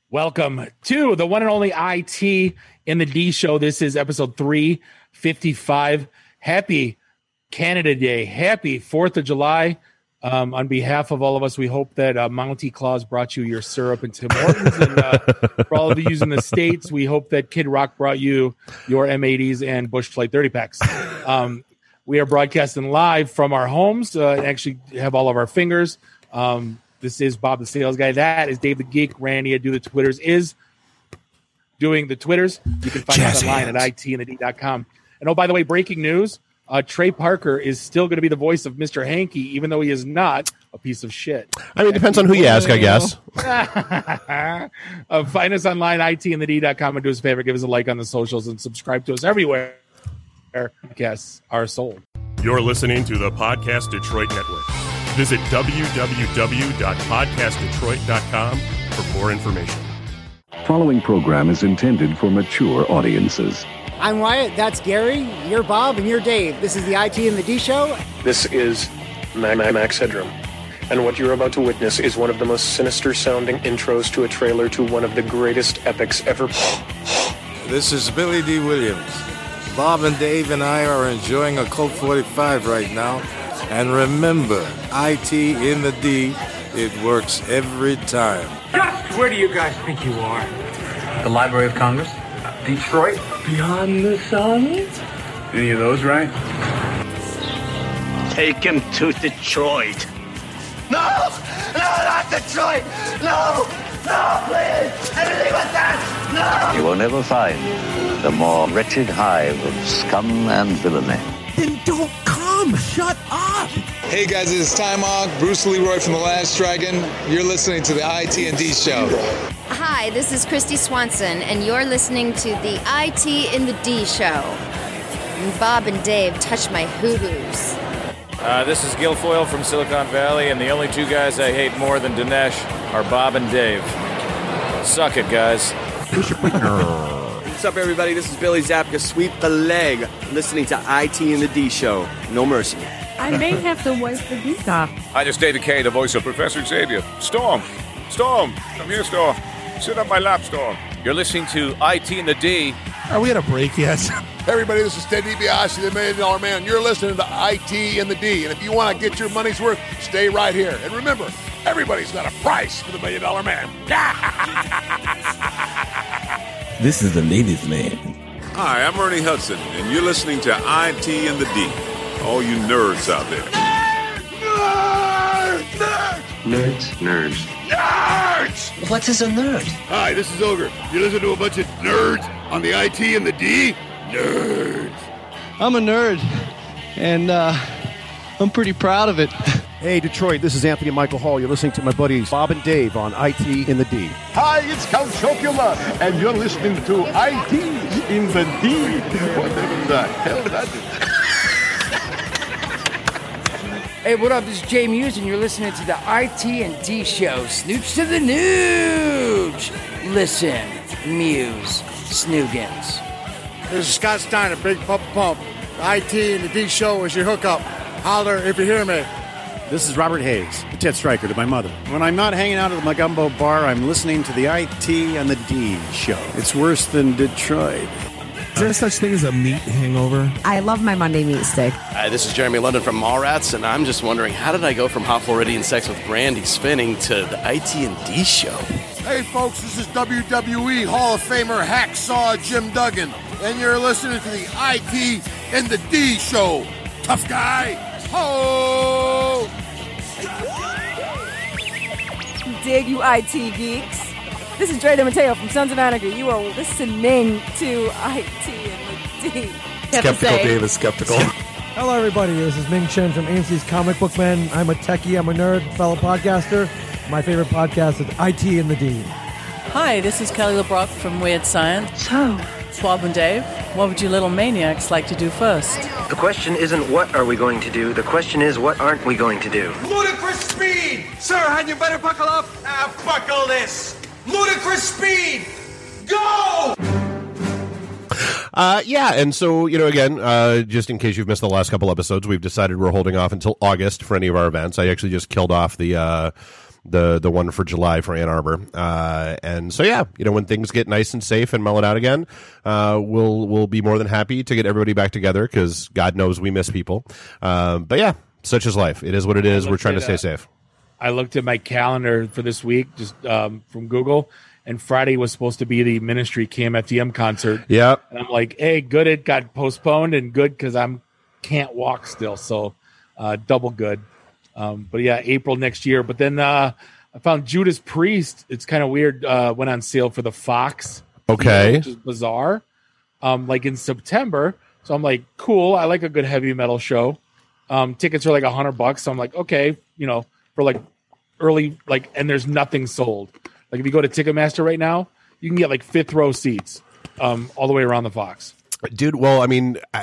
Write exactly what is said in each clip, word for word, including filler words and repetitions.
Welcome to the one and only I T in the D show. This is episode three fifty-five. Happy Canada Day. Happy fourth of July. Um, on behalf of all of us, we hope that uh, Mountie Claus brought you your syrup and Tim Hortons. And uh, for all of you in the States, we hope that Kid Rock brought you your M eighties and Busch Light thirty packs. Um, we are broadcasting live from our homes uh, and actually have all of our fingers. Um, This is Bob the Sales Guy. That is Dave the Geek. Randy, I do the Twitters, is doing the Twitters. You can find us online hands. at I T N the D dot com. And oh, by the way, breaking news, uh, Trey Parker is still going to be the voice of Mister Hanky, even though he is not a piece of shit. I mean, it depends on who you ask, I guess. uh, find us online, I T N the D dot com, and do us a favor, give us a like on the socials, and subscribe to us everywhere podcasts are sold. You're listening to the Podcast Detroit Network. Visit w w w dot podcast detroit dot com for more information. Following program is intended for mature audiences. I'm Wyatt, that's Gary, you're Bob, and you're Dave. This is the I T and the D Show. This is Max Headroom. And what you're about to witness is one of the most sinister-sounding intros to a trailer to one of the greatest epics ever. This is Billy D. Williams. Bob and Dave and I are enjoying a Colt forty-five right now. And remember, I T in the D, it works every time. Just where do you guys think you are? The Library of Congress? Detroit? Beyond the sun? Any of those right? Take him to Detroit. No! No, not Detroit! No! No, please! Anything but that! No! You will never find the more wretched hive of scum and villainy. Then don't come! Shut up! Hey guys, it's Time Hawk, Bruce Leroy from The Last Dragon. You're listening to the I T and D Show. Hi, this is Christy Swanson, and you're listening to the I T in the D Show. And Bob and Dave touch my hoo-hoos. Uh, this is Guilfoyle from Silicon Valley, and the only two guys I hate more than Dinesh are Bob and Dave. Suck it, guys. What's up, everybody? This is Billy Zapka. Sweep the leg. Listening to I T and the D Show. No mercy. I may have to wipe the geek off. I just Data K, the voice of Professor Xavier. Storm! Storm! Come here, Storm. Sit on my lap, Storm. You're listening to I T and the D. Are we at a break yet? Hey everybody, this is Ted DiBiase, the Million Dollar Man. You're listening to I T and the D. And if you want to get your money's worth, stay right here. And remember, everybody's got a price for the Million Dollar Man. This is the ladies' man. Hi, I'm Ernie Hudson, and you're listening to I T and the D. All you nerds out there. Nerds! Nerds! Nerds. Nerds. Nerds! What is a nerd? Hi, this is Ogre. You listen to a bunch of nerds on the I T and the D? Nerds. I'm a nerd, and uh, I'm pretty proud of it. Hey, Detroit, this is Anthony Michael Hall. You're listening to my buddies Bob and Dave on I T in the D. Hi, it's Count Chocula, and you're listening to I T in the D. Whatever the hell that is. Hey, what up? This is Jay Muse, and you're listening to the I T and D Show. Snooch to the nooch. Listen, Muse, Snoogans. This is Scott Steiner, Big Pump Pump. The I T and the D Show is your hookup. Holler if you hear me. This is Robert Hayes, the Ted Striker to my mother. When I'm not hanging out at the Magumbo bar, I'm listening to the I T and the D Show. It's worse than Detroit. Is there such thing as a meat hangover? I love my Monday meat stick. Hi, this is Jeremy London from Mallrats, and I'm just wondering, how did I go from Hot Floridian Sex with Brandy spinning to the I T and D Show? Hey, folks, this is W W E Hall of Famer Hacksaw Jim Duggan, and you're listening to the I T and the D Show. Tough guy. Ho! Dig, you I T geeks. This is Dre DeMatteo from Sons of Anarchy. You are listening to I T and the D. Skeptical Dave is skeptical. Hello, everybody. This is Ming Chen from A M C's Comic Book Men. I'm a techie. I'm a nerd, fellow podcaster. My favorite podcast is I T and the D. Hi, this is Kelly LeBrock from Weird Science. So, Bob and Dave, what would you little maniacs like to do first? The question isn't what are we going to do. The question is what aren't we going to do. Ludicrous speed! Sir, had you better buckle up? Ah, buckle this! Ludicrous speed! Go! Uh, yeah, and so, you know, again, uh, just in case you've missed the last couple episodes, we've decided we're holding off until August for any of our events. I actually just killed off the uh, the the one for July for Ann Arbor. Uh, and so yeah, you know, when things get nice and safe and mellowed out again, uh, we'll we'll be more than happy to get everybody back together because God knows we miss people. Um, but yeah, such is life. It is what it is. We're trying to stay uh, safe. I looked at my calendar for this week, just um, from Google, and Friday was supposed to be the Ministry K M F D M concert. Yeah, and I'm like, hey, good, it got postponed, and good because I'm can't walk still, so uh, double good. Um, but yeah, April next year. But then uh, I found Judas Priest. It's kind of weird. Uh, went on sale for the Fox. Okay, which is bizarre. Um, like in September, so I'm like, cool. I like a good heavy metal show. Um, tickets are like a hundred bucks. So I'm like, okay, you know. For like early, like, and there's nothing sold. Like if you go to Ticketmaster right now, you can get like fifth row seats, um, all the way around the Fox. Dude, well, I mean, I,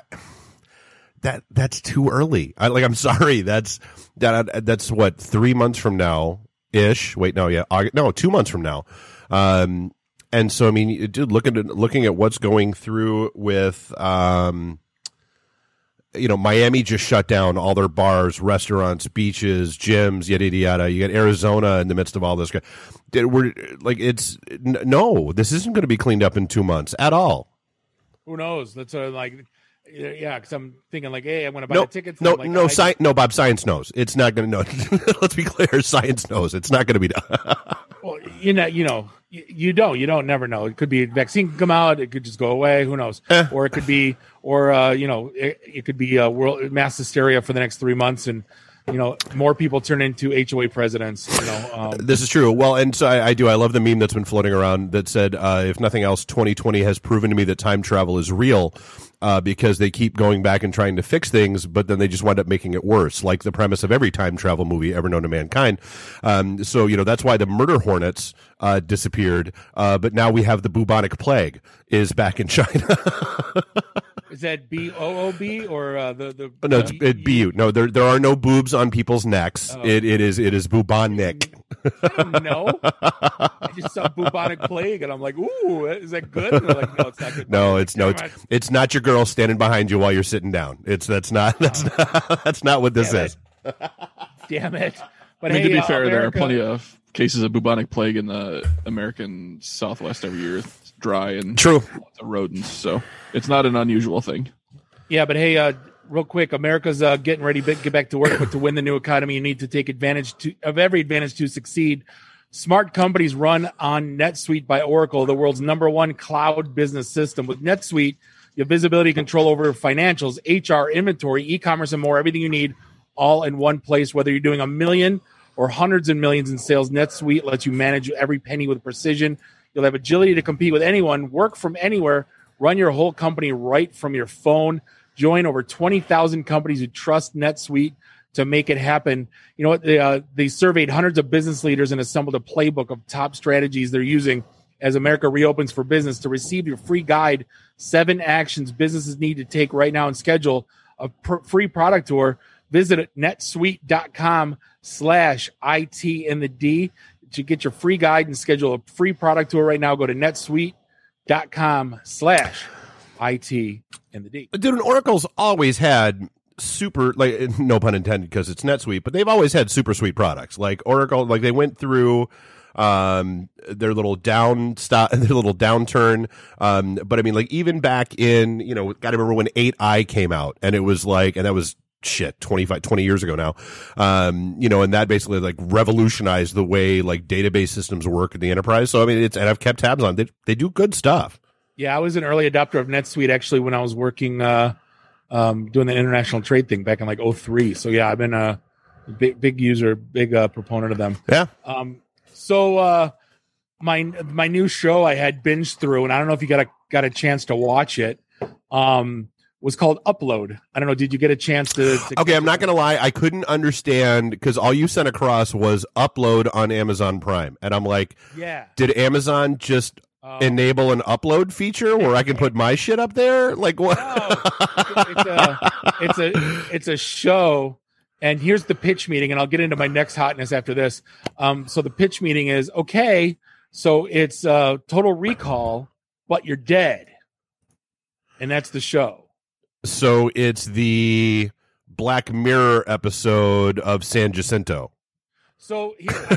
that that's too early. I, like, I'm sorry. That's that that's what three months from now ish. Wait, no, yeah, August, no, two months from now. Um, and so I mean, dude, looking at looking at what's going through with um. You know, Miami just shut down all their bars, restaurants, beaches, gyms, yada yada yada. You got Arizona in the midst of all this. We're like, it's no, this isn't going to be cleaned up in two months at all. Who knows? That's uh, like, yeah, because I'm thinking like, hey, I'm going to buy no, the tickets. No, like, no, I, sci- no, Bob. Science knows it's not going to. No, let's be clear. Science knows it's not going to be done. Well, you know, you know, you, you don't, you don't never know. It could be a vaccine can come out. It could just go away. Who knows? Eh. Or it could be, or uh, you know, it, it could be a world mass hysteria for the next three months, and you know, more people turn into H O A presidents. You know, um, this is true. Well, and so I, I do. I love the meme that's been floating around that said, uh, "If nothing else, twenty twenty has proven to me that time travel is real." Uh, because they keep going back and trying to fix things, but then they just wind up making it worse, like the premise of every time travel movie ever known to mankind. Um, so, you know, that's why the murder hornets uh, disappeared, uh, but now we have the bubonic plague is back in China. Is that B O O B or uh, the the? No, it's it, B U. No, there there are no boobs on people's necks. Oh. It it is it is bubonic. I don't know. I just saw bubonic plague, and I'm like, ooh, is that good? And they're like, no, it's not good. No, it's no, it's, it. it's not your girl standing behind you while you're sitting down. It's that's not that's not that's not what this Damn is. Damn it! But I mean, hey, to be uh, fair, there are America, plenty of cases of bubonic plague in the American Southwest every year. It's dry and true lots of rodents, so it's not an unusual thing. Yeah, but hey, uh, real quick, America's uh, getting ready to get back to work, but to win the new economy, you need to take advantage to, of every advantage to succeed. Smart companies run on NetSuite by Oracle, the world's number one cloud business system. With NetSuite, you have visibility, control over financials, H R, inventory, e-commerce, and more. Everything you need, all in one place. Whether you're doing a million or hundreds of millions in sales, NetSuite lets you manage every penny with precision. You'll have agility to compete with anyone, work from anywhere, run your whole company right from your phone. Join over twenty thousand companies who trust NetSuite to make it happen. You know what? They, uh, they surveyed hundreds of business leaders and assembled a playbook of top strategies they're using as America reopens for business. To receive your free guide, Seven Actions Businesses Need to Take Right Now, and schedule a pr- free product tour, visit netsuite.com slash IT in the D to get your free guide and schedule a free product tour right now. Go to netsuite.com slash IT in the D. Dude, Oracle's always had super, like, no pun intended because it's NetSuite, but they've always had super sweet products. Like Oracle, like they went through um, their little down stop, their little downturn. Um, but I mean, like even back in, you know, got to remember when eight i came out, and it was like, and that was shit twenty-five, twenty years ago now. Um, you know, and that basically like revolutionized the way like database systems work in the enterprise. So I mean, it's, and I've kept tabs on it. They, they do good stuff. Yeah, I was an early adopter of NetSuite actually when I was working, uh, um, doing the international trade thing back in like oh three. So yeah, I've been a big, big user, big uh, proponent of them. Yeah. Um, so uh, my my new show I had binged through, and I don't know if you got a got a chance to watch it. Um, was called Upload. I don't know. Did you get a chance to? to okay, I'm not going to lie. I couldn't understand because all you sent across was Upload on Amazon Prime, and I'm like, yeah. Did Amazon just Um, enable an upload feature where I can put my shit up there? Like what? No, it's a it's a it's a show, and here's the pitch meeting, and I'll get into my next hotness after this. Um, so the pitch meeting is okay. So it's uh, Total Recall, but you're dead, and that's the show. So it's the Black Mirror episode of San Jacinto. So here, here's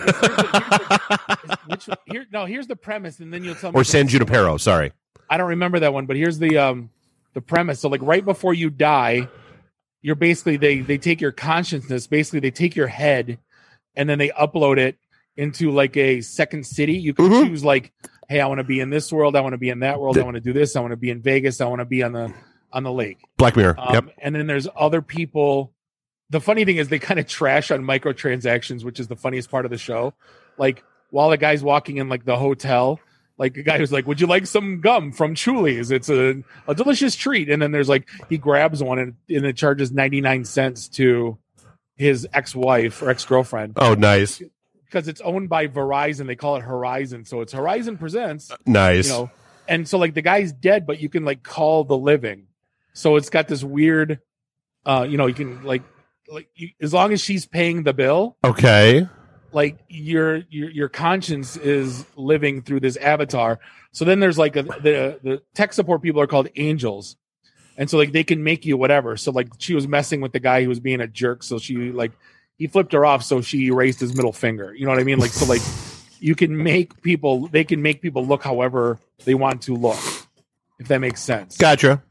the, here's the, which, here, no, here's the premise, and then you'll tell me. Or San Junipero. Sorry, I don't remember that one, but here's the um the premise. So like right before you die, you're basically they they take your consciousness, basically they take your head, and then they upload it into like a second city. You can mm-hmm. choose like, hey, I want to be in this world, I want to be in that world, I want to do this, I want to be in Vegas, I want to be on the on the lake. Black Mirror. Um, yep. And then there's other people. The funny thing is they kind of trash on microtransactions, which is the funniest part of the show. Like while the guy's walking in like the hotel, like a guy who's like, would you like some gum from Chuli's? It's a, a delicious treat. And then there's like, he grabs one and, and it charges ninety-nine cents to his ex-wife or ex-girlfriend. Oh, nice. Because it's owned by Verizon. They call it Horizon. So it's Horizon Presents. Nice. You know, and so like the guy's dead, but you can like call the living. So it's got this weird, uh, you know, you can like, like you, as long as she's paying the bill, okay, like your your your conscience is living through this avatar. So then there's like a, the the tech support people are called angels, and so like they can make you whatever. So like she was messing with the guy who was being a jerk, so she like he flipped her off, so she erased his middle finger. You know what I mean? Like so like you can make people they can make people look however they want to look, if that makes sense. Gotcha.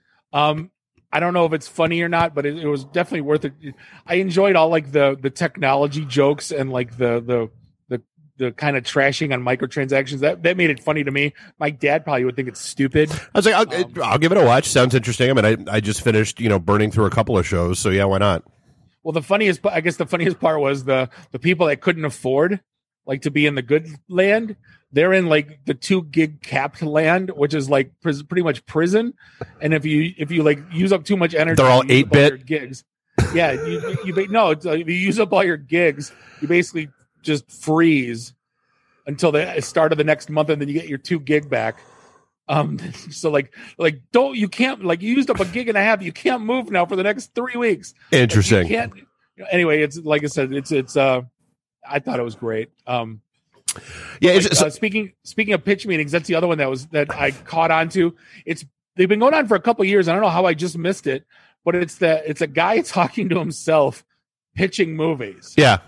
Um. I don't know if it's funny or not, but it, it was definitely worth it. I enjoyed all like the the technology jokes and like the the the the kind of trashing on microtransactions. That that made it funny to me. My dad probably would think it's stupid. I was like, I'll, um, I'll give it a watch. Sounds interesting. I mean, I I just finished you know burning through a couple of shows, so yeah, why not? Well, the funniest, I guess, the funniest part was the the people that couldn't afford like to be in the good land. They're in like the two gig capped land, which is like pr- pretty much prison. And if you if you like use up too much energy, they're all eight bit gigs. Yeah, you you, you no, it's, uh, if you use up all your gigs, you basically just freeze until the start of the next month, and then you get your two gig back. Um, so like like don't you can't like you used up a gig and a half. You can't move now for the next three weeks. Interesting. Like, you can't. Anyway, it's like I said, it's it's. uh I thought it was great. Um. Yeah. Like, It's, uh, speaking speaking of pitch meetings, that's the other one that was that I caught on to. It's they've been going on for a couple of years. I don't know how I just missed it, but it's that it's a guy talking to himself, pitching movies. Yeah.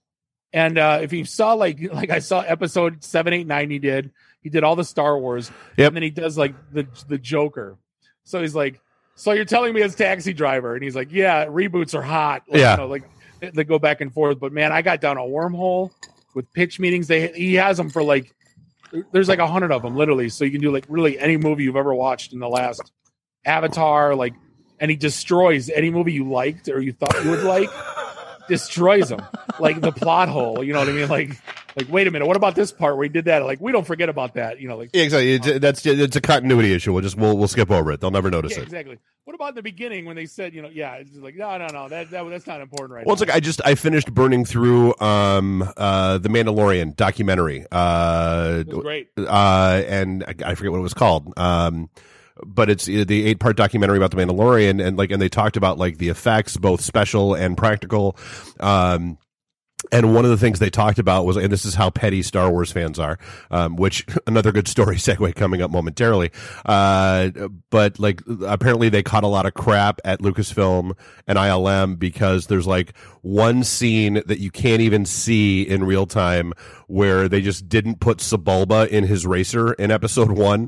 And uh, if you saw like like I saw episode seven, eight, nine, he did he did all the Star Wars. Yep. And then he does like the the Joker. So he's like, so you're telling me it's Taxi Driver? And he's like, yeah, reboots are hot. Like, yeah. You know, like they go back and forth. But man, I got down a wormhole with pitch meetings. They he has them for like there's like a hundred of them literally, so you can do like really any movie you've ever watched in the last Avatar, like, and he destroys any movie you liked or you thought you would like, destroys them like the plot hole. You know what I mean? Like, like wait a minute, what about this part where he did that? Like, we don't forget about that. You know, like yeah, exactly. It's, that's it's a continuity issue. We'll just we'll we'll skip over it. They'll never notice yeah, it. Exactly. What about in the beginning when they said, you know, yeah, it's like no, no, no, that, that that's not important right well, now. it's like I just I finished burning through um uh the Mandalorian documentary. Uh, it was great. Uh, and I, I forget what it was called. Um, but it's the eight part documentary about the Mandalorian, and like and they talked about like the effects, both special and practical. Um. And one of the things they talked about was, and this is how petty Star Wars fans are, um, which another good story segue coming up momentarily. Uh, but like apparently they caught a lot of crap at Lucasfilm and I L M because there's like one scene that you can't even see in real time where they just didn't put Sebulba in his racer in episode one.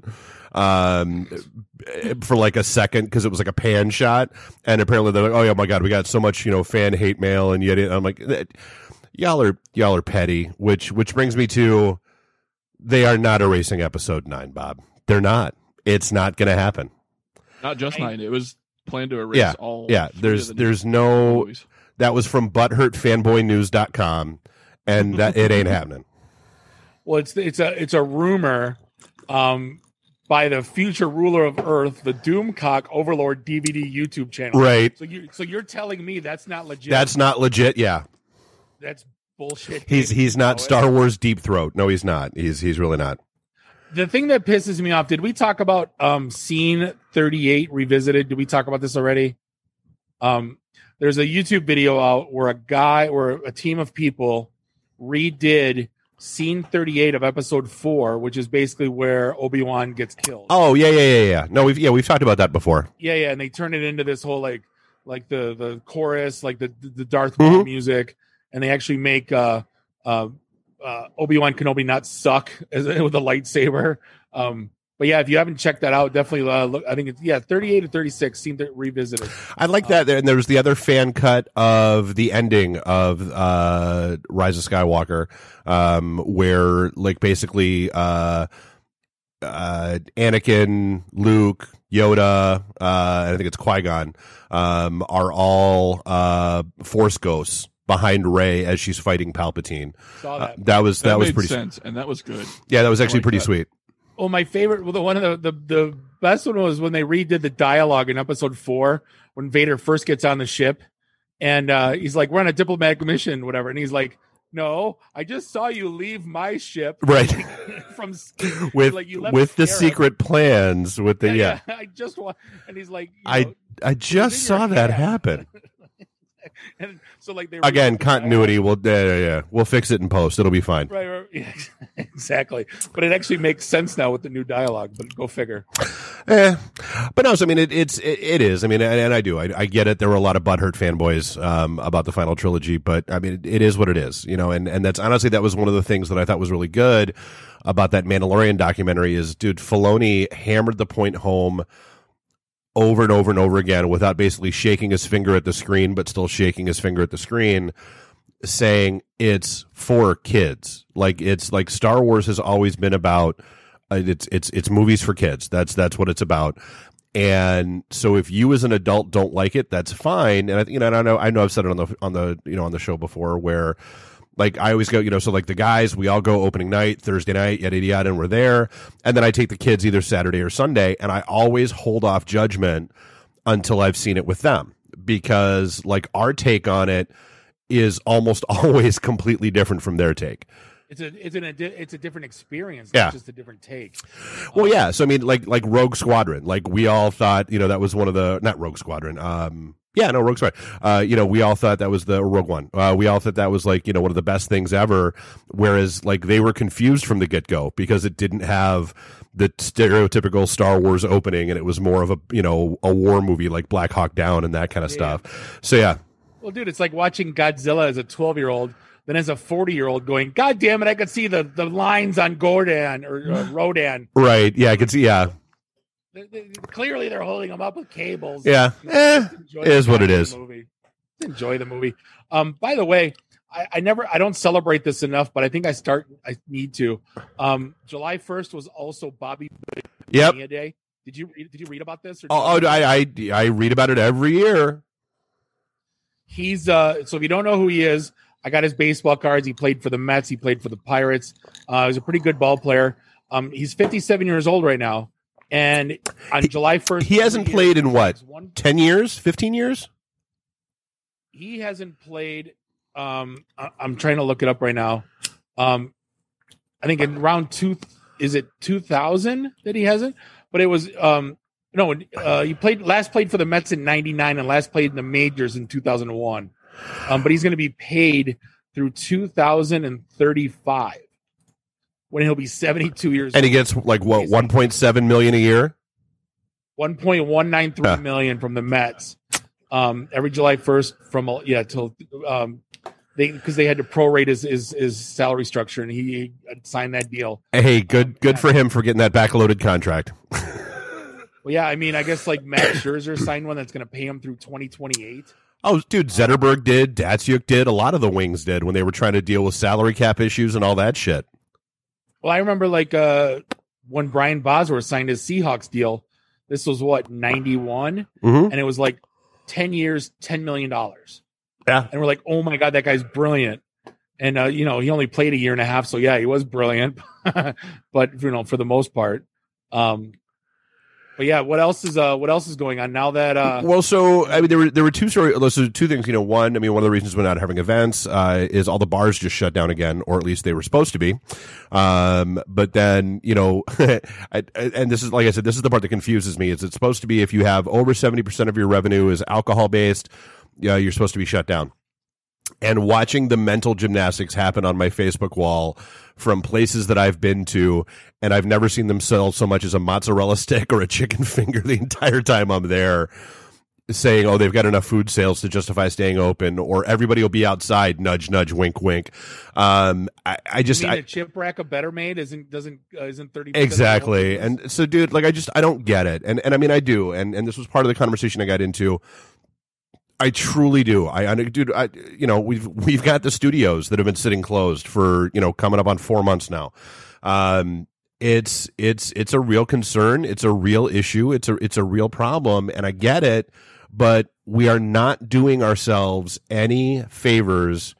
Um, for like a second because it was like a pan shot, and apparently they're like, "Oh yeah, my god, we got so much you know fan hate mail," and yet I'm like, "Y'all are y'all are petty." Which which brings me to, they are not erasing episode nine, Bob. They're not. It's not going to happen. Not just nine. It was planned to erase yeah, all. Yeah, there's the there's no. movies. That was from butthurt fanboy news dot com, and that it ain't happening. Well, it's it's a it's a rumor. Um. By the future ruler of Earth, the Doomcock Overlord D V D YouTube channel. Right. So you so you're telling me that's not legit? That's not legit. Yeah. That's bullshit. He's he's not Star Wars Deep Throat. No, he's not. He's he's really not. The thing that pisses me off. Did we talk about um Scene thirty-eight Revisited? Did we talk about this already? Um, there's a YouTube video out where a guy or a team of people redid Scene thirty-eight of episode four, which is basically where Obi-Wan gets killed. Oh yeah, yeah, yeah, yeah. No, we've yeah we've talked about that before. Yeah, yeah, and they turn it into this whole like like the the chorus, like the the Darth Maul mm-hmm. music, and they actually make uh, uh, uh, Obi-Wan Kenobi not suck as, with a lightsaber. Um, but yeah, if you haven't checked that out, definitely uh, look. I think it's yeah, thirty-eight or thirty-six. Seem to revisit it. I like that. And there was the other fan cut of the ending of uh, Rise of Skywalker, um, where like basically uh, uh, Anakin, Luke, Yoda, uh, and I think it's Qui-Gon, um, are all uh, Force ghosts behind Rey as she's fighting Palpatine. Saw that. Uh, that was that, that was made pretty sense, and that was good. Yeah, that was actually like pretty that. sweet. Well, my favorite, well, the one of the, the the best one was when they redid the dialogue in episode four when Vader first gets on the ship, and uh, he's like, "We're on a diplomatic mission, whatever," and he's like, "No, I just saw you leave my ship, Right. from with like, you left with the Scarab." secret plans with the yeah, yeah. I just want, and he's like, you I know, I just saw that happen. and so like they Again, redid the continuity. We'll yeah, yeah, yeah. We'll fix it in post. It'll be fine. Right, right, yeah, exactly. But it actually makes sense now with the new dialogue. But go figure. Eh. But no, so, I mean, it, it's it, it is. I mean, and, and I do. I, I get it. There were a lot of butthurt fanboys um, about the final trilogy, but I mean, it, it is what it is, you know. And and that's honestly that was one of the things that I thought was really good about that Mandalorian documentary. Is dude, Filoni hammered the point home over and over and over again without basically shaking his finger at the screen, but still shaking his finger at the screen, saying it's for kids. Like it's like Star Wars has always been about uh, it's it's it's movies for kids. That's that's what it's about. And so if you as an adult don't like it, that's fine. And I you know and I know I know I've said it on the on the you know on the show before where like I always go, you know, so like the guys, we all go opening night, Thursday night, yada, yada, yada, and we're there. And then I take the kids either Saturday or Sunday, and I always hold off judgment until I've seen it with them. Because like our take on it is almost always completely different from their take. It's a it's an it's a different experience, Yeah. not just a different take. Well, yeah. So I mean, like like Rogue Squadron, like we all thought, you know, that was one of the not Rogue Squadron. Um, yeah, no, Rogue Squadron. Uh, you know, we all thought that was the Rogue One. Uh, we all thought that was like you know one of the best things ever. Whereas like they were confused from the get go because it didn't have the stereotypical Star Wars opening, and it was more of a you know a war movie like Black Hawk Down and that kind of Yeah. stuff. So yeah. Well, dude, it's like watching Godzilla as a twelve-year-old, then as a forty-year-old going, God damn it, I could see the, the lines on Gordon or uh, Rodan. Right. Yeah, I can see. Yeah. They, they, clearly, they're holding them up with cables. Yeah. Just Eh, enjoy it is the what it movie. is. Just enjoy the movie. Um, by the way, I, I never, I don't celebrate this enough, but I think I start, I need to. Um, July first was also Bobby Yep. Bonilla Day. Did you read, did you read about this? Or Oh, oh I, I I read about it every year. He's uh so if you don't know who he is, I got his baseball cards. He played for the Mets, he played for the Pirates. Uh he's a pretty good ball player. Um he's fifty-seven years old right now. And on July first He hasn't played in what? ten years? fifteen years? he hasn't played um I- I'm trying to look it up right now. Um I think in round two is it two thousand that he hasn't? But it was um no, uh, he played last played for the Mets in ninety-nine and last played in the majors in two thousand one. Um, but he's going to be paid through two thousand thirty-five when he'll be seventy-two years And old. he gets like what, one point seven million a year? one point one nine three Huh. million from the Mets. Um, every July first from uh, yeah till um they because they had to prorate his, his his salary structure and he, he signed that deal. Hey, good good for him for getting that backloaded contract. Well, yeah, I mean, I guess like Matt Scherzer signed one that's going to pay him through twenty twenty-eight. Oh, dude, Zetterberg did, Datsuk did, a lot of the Wings did when they were trying to deal with salary cap issues and all that shit. Well, I remember like uh, when Brian Bosworth signed his Seahawks deal. This was what ninety-one, Mhm. and it was like ten years, ten million dollars. Yeah, and we're like, oh my god, that guy's brilliant. And uh, you know, he only played a year and a half, so yeah, he was brilliant. But you know, for the most part, um, but yeah, what else is uh, what else is going on now that uh, Well, so I mean, there were there were two story, so two things. You know, one, I mean, one of the reasons we're not having events uh, is all the bars just shut down again, or at least they were supposed to be. Um, but then, you know, I, I- and this is like I said, this is the part that confuses me. Is it's supposed to be if you have over seventy percent of your revenue is alcohol based, yeah, you're supposed to be shut down. And watching the mental gymnastics happen on my Facebook wall from places that I've been to, and I've never seen them sell so much as a mozzarella stick or a chicken finger the entire time I'm there. saying, oh, they've got enough food sales to justify staying open, or everybody will be outside, nudge, nudge, wink, wink. Um, I, I just, you mean I, a chip rack of Better Made isn't doesn't uh, isn't thirty exactly. And so, dude, like, I just, I don't get it. And, and I mean, I do. And, and this was part of the conversation I got into. I truly do. I, I dude, I, you know, we've, we've got the studios that have been sitting closed for, you know, coming up on four months now. Um, It's it's it's a real concern. It's a real issue. It's a it's a real problem, and I get it. But we are not doing ourselves any favors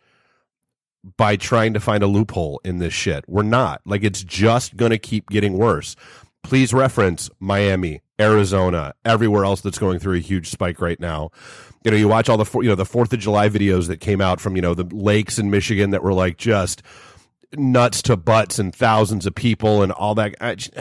by trying to find a loophole in this shit. We're not. Like, it's just going to keep getting worse. Please reference Miami, Arizona, everywhere else that's going through a huge spike right now. You know, you watch all the you know the Fourth of July videos that came out from you know the lakes in Michigan that were like just nuts to butts and thousands of people and all that. I just,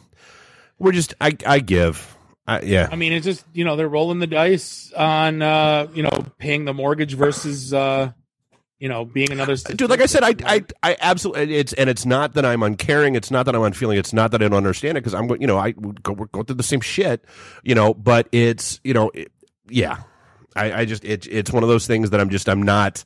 we're just, I, I give, I, yeah. I mean, it's just, you know, they're rolling the dice on, uh, you know, paying the mortgage versus, uh, you know, being another dude. Like I said, I, I, I absolutely. It's and it's not that I'm uncaring. It's not that I'm unfeeling. It's not that I don't understand it because I'm, you know, I go we're going through the same shit, you know. But it's, you know, it, yeah. I, I just, it's, it's one of those things that I'm just, I'm not.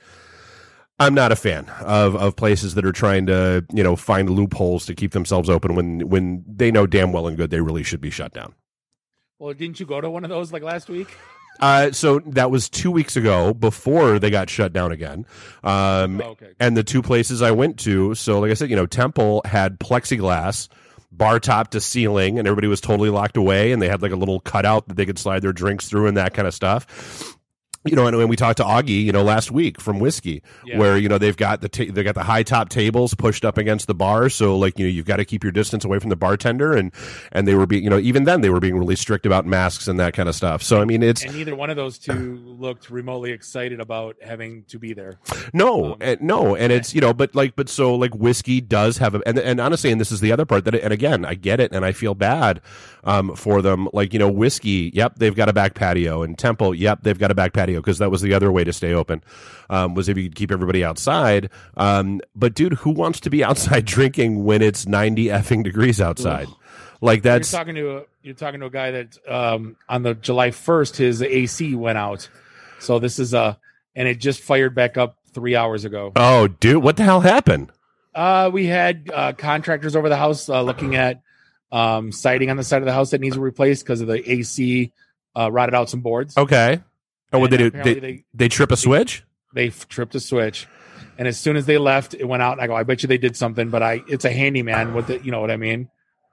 I'm not a fan of, of places that are trying to, you know, find loopholes to keep themselves open when, when they know damn well and good they really should be shut down. Well, didn't you go to one of those like last week? Uh, so that was two weeks ago before they got shut down again. Um, oh, okay. And the two places I went to, so like I said, you know, Temple had plexiglass, bar top to ceiling, and everybody was totally locked away, and they had like a little cutout that they could slide their drinks through and that kind of stuff. You know, and when we talked to Augie, you know, last week from Whiskey, yeah. where you know they've got the ta- they got the high top tables pushed up against the bar, so like you know you've got to keep your distance away from the bartender, and and they were being you know even then they were being really strict about masks and that kind of stuff. So I mean, it's and neither one of those two looked remotely excited about having to be there. No, um, and, no, and it's you know, but like, but so like Whiskey does have a, and and honestly, and this is the other part that, and again, I get it, and I feel bad um for them. Like you know, Whiskey, yep, they've got a back patio, and Temple, yep, they've got a back patio because that was the other way to stay open, um, was if you could keep everybody outside. Um, but dude, who wants to be outside drinking when it's ninety effing degrees outside? Ugh. Like that's you're talking to a, you're talking to a guy that um, on the July first his A C went out, so this is a and it just fired back up three hours ago. Oh, dude, what the hell happened? Uh, we had uh, contractors over the house uh, looking at um, siding on the side of the house that needs to be replaced because of the A C uh, rotted out some boards. Okay. And what they do? They, they, they trip a switch? They, they tripped a switch. And as soon as they left, it went out. And I go, I bet you they did something, but I it's a handyman with it. You know what I mean?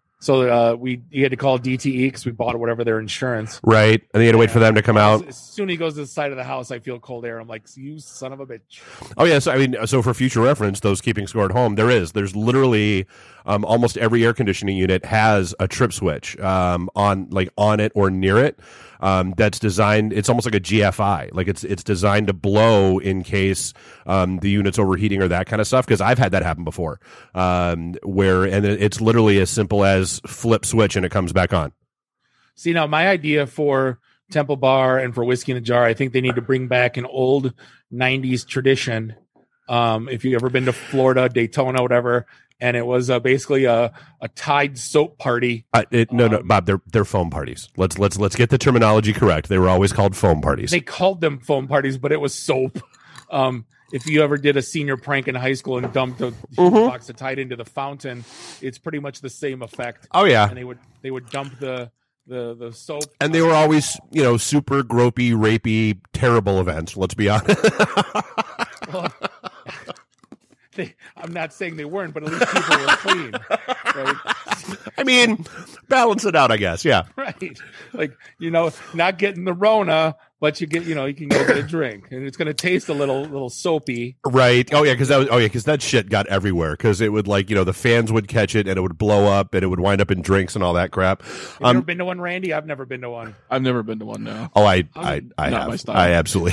So uh, we you had to call D T E because we bought whatever their insurance. Right. And you had to wait for them to come out. As soon as he goes to the side of the house, I feel cold air. I'm like, you son of a bitch. Oh, yeah. So, I mean, so for future reference, those keeping score at home, there is. There's literally um, almost every air conditioning unit has a trip switch um, on like on it or near it. Um, that's designed. It's almost like a G F I. Like it's it's designed to blow in case um, the unit's overheating or that kind of stuff. Because I've had that happen before, um, where and it's literally as simple as flip switch and it comes back on. See, now my idea for Temple Bar and for Whiskey in a Jar, I think they need to bring back an old nineties tradition. Um, if you've ever been to Florida, Daytona, whatever. And it was uh, basically a, a Tide soap party. Uh, it, no, um, no, Bob, they're they're foam parties. Let's let's let's get the terminology correct. They were always called foam parties. They called them foam parties, but it was soap. Um, if you ever did a senior prank in high school and dumped a mm-hmm. box of Tide into the fountain, it's pretty much the same effect. Oh yeah, and they would they would dump the the the soap, and they were always you know super gropey, rapey, terrible events. Let's be honest. Well, They, I'm not saying they weren't, but at least people were clean, right? I mean, balance it out, I guess. Yeah, right. Like you know, not getting the Rona, but you get, you know, you can go get a drink, and it's going to taste a little, little soapy. Right. Oh yeah, because that was, oh yeah, because that shit got everywhere. Because it would like you know the fans would catch it and it would blow up and it would wind up in drinks and all that crap. Have um, you ever been to one, Randy? I've never been to one. I've never been to one. No. Oh, I, I, I not have. my style. I absolutely.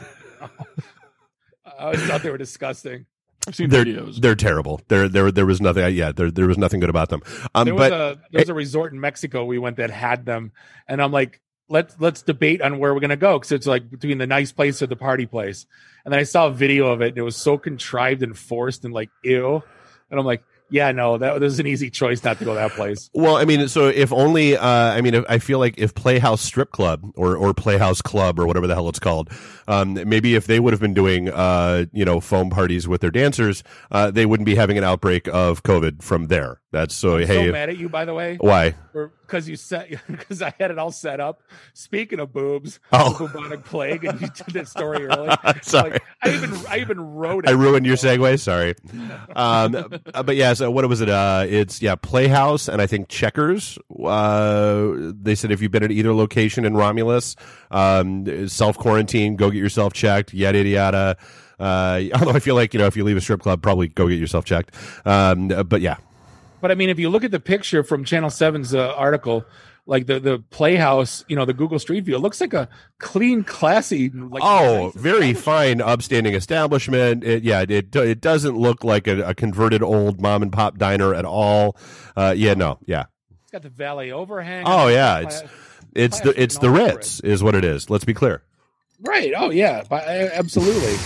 I always thought they were disgusting. I've seen they're, videos. They're terrible. There, there, there was nothing. Yeah, there, there was nothing good about them. Um, there was but a there was a resort in Mexico we went that had them, and I'm like, let's let's debate on where we're gonna go because it's like between the nice place or the party place. And then I saw a video of it, and it was so contrived and forced and like ew. And I'm like, yeah, no, that, that was an easy choice not to go that place. Well, I mean, so if only, uh, I mean, I feel like if Playhouse Strip Club or, or Playhouse Club or whatever the hell it's called, um, maybe if they would have been doing, uh, you know, foam parties with their dancers, uh, they wouldn't be having an outbreak of COVID from there. That's so, I'm hey. so mad at you, by the way. Why? Because you set, because I had it all set up. Speaking of boobs, oh. the bubonic plague, and you did that story early. Sorry. Like, I even, I even wrote it. I ruined your segue. Sorry. Um, but yeah, so what was it? Uh, it's yeah, Playhouse and I think Checkers. Uh, they said if you've been at either location in Romulus, um, self quarantine, go get yourself checked. Yada yada yada. Uh, although I feel like you know if you leave a strip club, probably go get yourself checked. Um, but yeah. But I mean, if you look at the picture from Channel seven's uh, article, like the, the Playhouse, you know, the Google Street View, it looks like a clean, classy. Like, oh, nice very fine, upstanding establishment. It, yeah, it it doesn't look like a, a converted old mom and pop diner at all. Uh, yeah, no, yeah. It's got the valet overhang. Oh yeah, it's it's the it's the Ritz is what it is. Let's be clear. Right. Oh yeah, absolutely.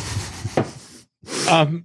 um.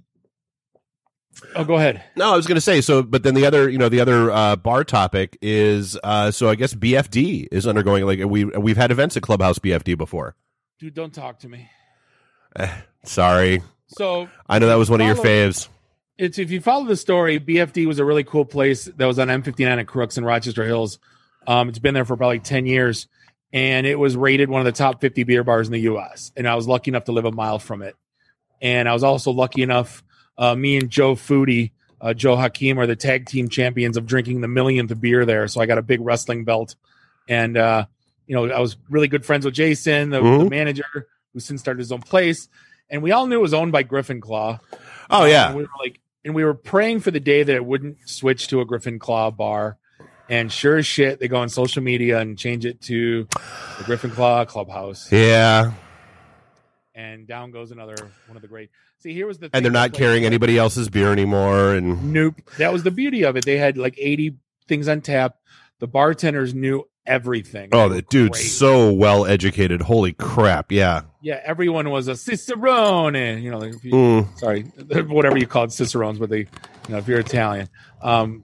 Oh, go ahead. No, I was going to say so, but then the other, you know, the other uh, bar topic is uh, so I guess B F D is undergoing like we we've had events at Clubhouse B F D before. Dude, don't talk to me. Eh, sorry. So I know that was one follow, of your faves. It's if you follow the story, B F D was a really cool place that was on M fifty-nine at Crooks in Rochester Hills. Um, it's been there for probably ten years, and it was rated one of the top fifty beer bars in the U S. And I was lucky enough to live a mile from it, and I was also lucky enough. Uh, me and Joe Foodie, uh, Joe Hakeem, are the tag team champions of drinking the millionth beer there. So I got a big wrestling belt. And, uh, you know, I was really good friends with Jason, the, mm-hmm. the manager, who since started his own place. And we all knew it was owned by Griffin Claw. Oh, yeah. And we were like, and we were praying for the day that it wouldn't switch to a Griffin Claw bar. And sure as shit, they go on social media and change it to the Griffin Claw Clubhouse. Yeah. And down goes another one of the great. See, here was the thing and they're not carrying like, anybody else's beer anymore. And nope, that was the beauty of it. They had like eighty things on tap. The bartenders knew everything. Oh, the dude's great. So well educated. Holy crap! Yeah, yeah. Everyone was a cicerone, and you know, if you, mm. sorry, whatever you call it, cicerones, but they, you know, if you're Italian. Um,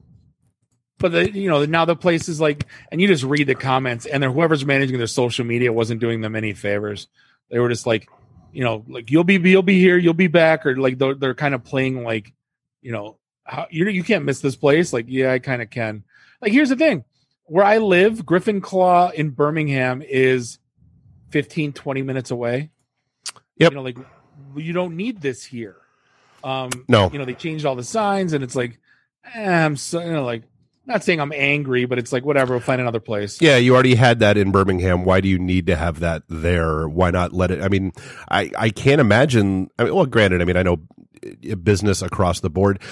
but the, you know, now the place is like, and you just read the comments, and whoever's managing their social media wasn't doing them any favors. They were just like. You know, like you'll be you'll be here, you'll be back, or like they're, they're kind of playing like, you know, how, you you can't miss this place. Like, yeah, I kind of can. Like, here's the thing: where I live, Griffin Claw in Birmingham is fifteen, twenty minutes away. Yep. You know, like you don't need this here. Um, no. You know, they changed all the signs, and it's like, eh, I'm so you know, like. Not saying I'm angry, but it's like whatever. We'll find another place. Yeah, you already had that in Birmingham. Why do you need to have that there? Why not let it? I mean, I, I can't imagine. I mean, well, granted, I mean, I know business across the board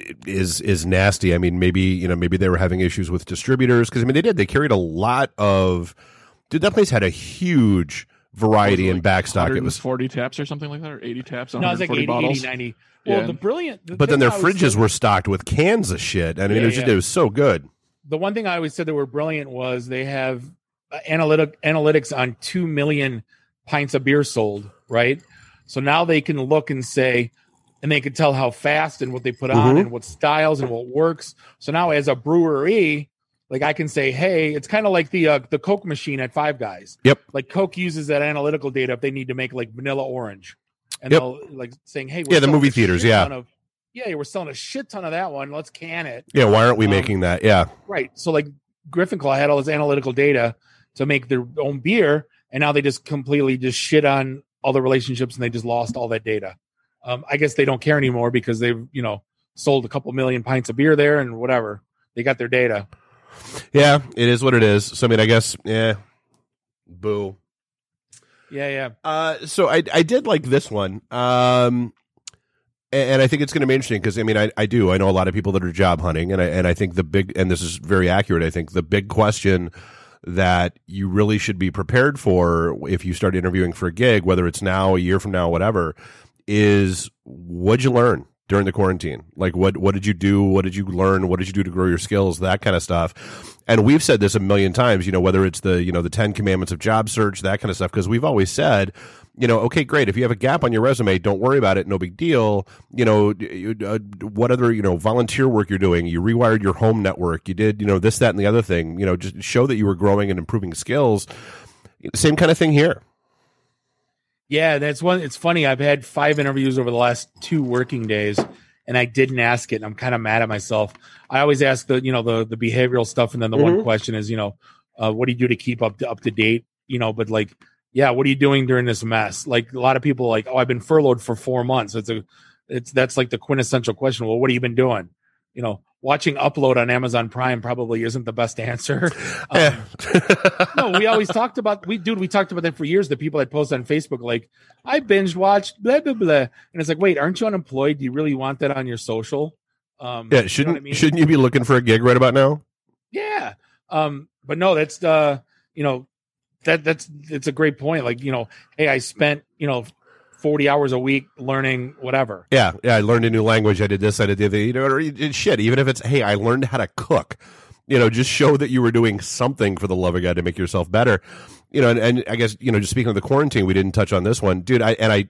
is is nasty. I mean, maybe you know, maybe they were having issues with distributors because I mean, they did. They carried a lot of. Dude, that place had a huge variety in like backstock. It was forty taps or something like that, or eighty taps. No, it was like eighty, bottles. eighty, ninety. Well, yeah. the brilliant. The but then their fridges saying, were stocked with cans of shit. I mean, yeah, it was just, yeah. it was so good. The one thing I always said that were brilliant was they have analytic analytics on two million pints of beer sold, right? So now they can look and say, and they can tell how fast and what they put on Mm-hmm. and what styles and what works. So now as a brewery, like I can say, hey, it's kind of like the uh, the Coke machine at Five Guys. Yep. Like Coke uses that analytical data if they need to make like vanilla orange. And Yep. they'll like saying, hey, Yeah, the selling movie a theaters, shit yeah. ton Of, yeah, we're selling a shit ton of that one. Let's can it. Yeah, why aren't we Um, making that? Yeah. Right. So like Griffin Claw had all this analytical data to make their own beer, and now they just completely just shit on all the relationships and they just lost all that data. Um, I guess they don't care anymore because they've, you know, sold a couple million pints of beer there and whatever. They got their data. Yeah, it is what it is. So I mean, I guess, yeah. Boo. Yeah, yeah. Uh, so I I did like this one. Um, and, and I think it's going to be interesting because I mean I, I do I know a lot of people that are job hunting, and I and I think the big, and this is very accurate, I think the big question that you really should be prepared for if you start interviewing for a gig, whether it's now, a year from now, whatever, is what'd you learn during the quarantine? Like what what did you do? What did you learn? What did you do to grow your skills? That kind of stuff. And we've said this a million times, you know, whether it's the, you know, the Ten Commandments of job search, that kind of stuff, because we've always said, you know, okay, great. If you have a gap on your resume, don't worry about it. No big deal. You know, uh, what other, you know, volunteer work you're doing? You rewired your home network. You did, you know, this, that, and the other thing. You know, just show that you were growing and improving skills. Same kind of thing here. Yeah, that's one. It's funny. I've had five interviews over the last two working days, and I didn't ask it. And I'm kind of mad at myself. I always ask the, you know, the the behavioral stuff, and then the Mm-hmm. one question is, you know, uh, what do you do to keep up to, up to date? You know, but like, yeah, what are you doing during this mess? Like a lot of people, are like, oh, I've been furloughed for four months. It's a, it's that's like the quintessential question. Well, what have you been doing? You know, watching Upload on Amazon Prime probably isn't the best answer. Um, no, we always talked about we dude. We talked about that for years. The people that post on Facebook, like I binge watched blah blah blah, and it's like, wait, aren't you unemployed? Do you really want that on your social? Um, Yeah, you shouldn't know what I mean? shouldn't you be looking for a gig right about now? Yeah. Um, but no, that's uh, you know, that that's it's a great point. Like, you know, hey, I spent, you know, forty hours a week learning whatever. Yeah, yeah. I learned a new language. I did this. I did the other. You know, or it- shit. Even if it's, hey, I learned how to cook. You know, just show that you were doing something for the love of God to make yourself better. You know, and, and I guess, you know, just speaking of the quarantine, we didn't touch on this one, dude. I and I.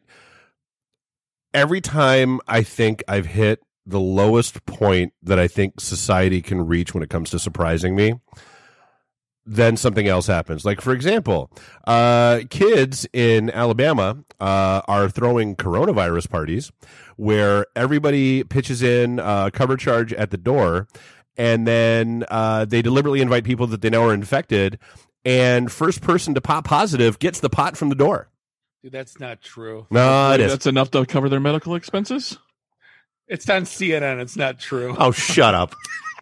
Every time I think I've hit the lowest point that I think society can reach when it comes to surprising me, then something else happens. Like, for example, uh, kids in Alabama uh, are throwing coronavirus parties where everybody pitches in a cover charge at the door, and then uh, they deliberately invite people that they know are infected, and first person to pop positive gets the pot from the door. Dude, that's not true. No, it is. That's enough to cover their medical expenses. It's on C N N. It's not true. Oh, shut up.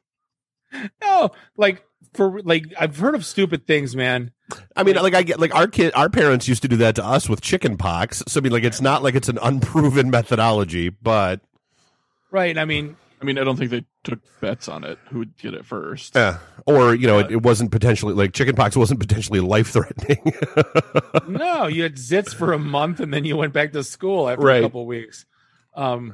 No, like for like I've heard of stupid things, man. I mean, like I get, like our kid, our parents used to do that to us with chicken pox. So I mean, like it's not like it's an unproven methodology, but Right. I mean, I mean, I don't think they took bets on it. Who would get it first? yeah, or you know, it, it wasn't potentially like chicken pox wasn't potentially life threatening. no, you had zits for a month and then you went back to school after Right. a couple of weeks. Um,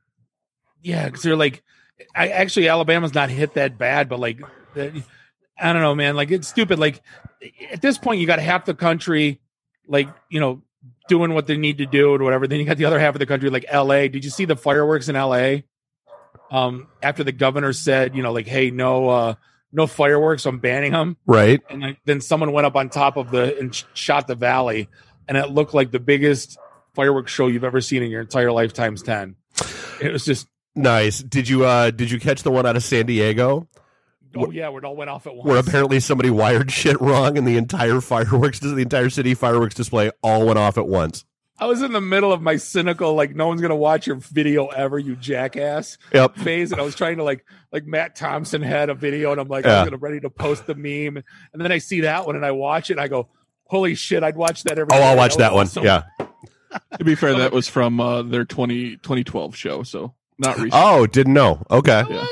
yeah, because they're like, I actually Alabama's not hit that bad, but like, the- I don't know, man. Like it's stupid. Like at this point, you got half the country, like you know, doing what they need to do or whatever. Then you got the other half of the country, like L A. Did you see the fireworks in L A? Um, after the governor said, you know, like, hey, no, uh, no fireworks, I'm banning them. Right. And like, then someone went up on top of the and sh- shot the valley, and it looked like the biggest fireworks show you've ever seen in your entire life times ten. It was just Nice. Did you uh did you catch the one out of San Diego? oh yeah, where it all went off at once. Where apparently somebody wired shit wrong and the entire fireworks, the entire city fireworks display all went off at once. I was in the middle of my cynical, like, no one's gonna watch your video ever, you jackass. Yep. Phase, and I was trying to like, like Matt Thompson had a video, and I'm like, Yeah. I'm gonna ready to post the meme, and then I see that one, and I watch it, and I go, holy shit, I'd watch that every. Oh, day. I'll watch was that one. awesome. Yeah. To be fair, that was from uh, their twenty, twenty twelve show, so not recent. Oh, didn't know. Okay. Yeah.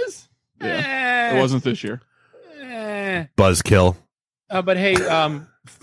Eh. It wasn't this year. Eh. Buzzkill. Uh, but hey, um,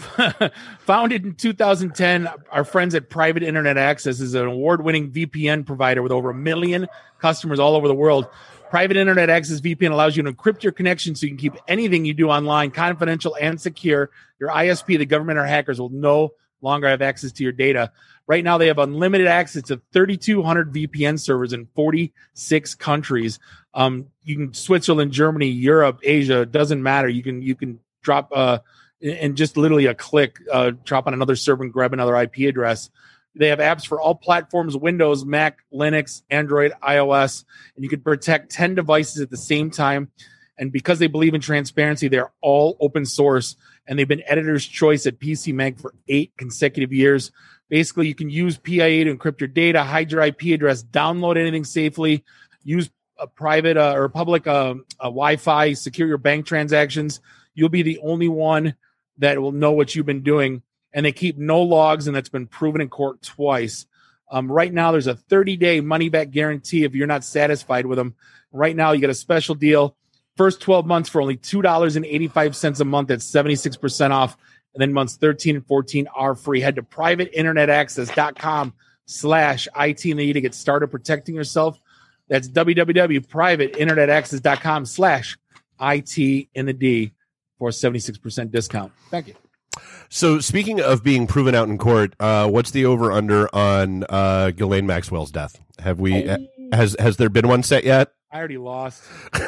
founded in two thousand ten, our friends at Private Internet Access is an award-winning V P N provider with over a million customers all over the world. Private Internet Access V P N allows you to encrypt your connection so you can keep anything you do online confidential and secure. Your I S P, the government, or hackers will no longer have access to your data. Right now, they have unlimited access to thirty-two hundred V P N servers in forty-six countries. Um, you can Switzerland, Germany, Europe, Asia, doesn't matter. You can you can drop uh, and just literally a click, uh, drop on another server and grab another I P address. They have apps for all platforms: Windows, Mac, Linux, Android, iOS, and you can protect ten devices at the same time. And because they believe in transparency, they're all open source, and they've been editor's choice at P C Mag for eight consecutive years. Basically, you can use P I A to encrypt your data, hide your I P address, download anything safely, use a private uh, or public uh, uh, Wi-Fi, secure your bank transactions. You'll be the only one that will know what you've been doing. And they keep no logs, and that's been proven in court twice. Um, right now, there's a thirty-day money-back guarantee if you're not satisfied with them. Right now, you get a special deal. First twelve months for only two dollars and eighty-five cents a month. That's seventy-six percent off. And then months thirteen and fourteen are free. Head to private internet access dot com slash I T in the D to get started protecting yourself. That's w w w dot private internet access dot com slash I T in the D. for a seventy-six percent discount. Thank you. So speaking of being proven out in court, uh, what's the over under on uh, Ghislaine Maxwell's death? Have we Oh. has has there been one set yet? I already lost.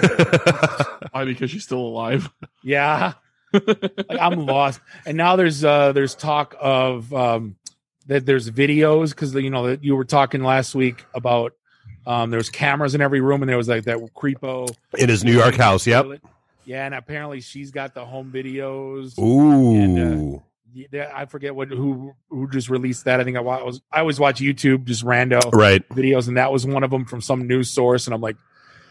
Why? Because she's still alive. Yeah. Like, I'm lost. And now there's uh there's talk of um that there's videos because you know that you were talking last week about um there's cameras in every room and there was like that creepo In his New York house, yep. Yeah, and apparently she's got the home videos. Ooh. And, uh, yeah, I forget what who who just released that. I think I wa- was I always watch YouTube, just rando Right. videos, and that was one of them from some news source. And I'm like,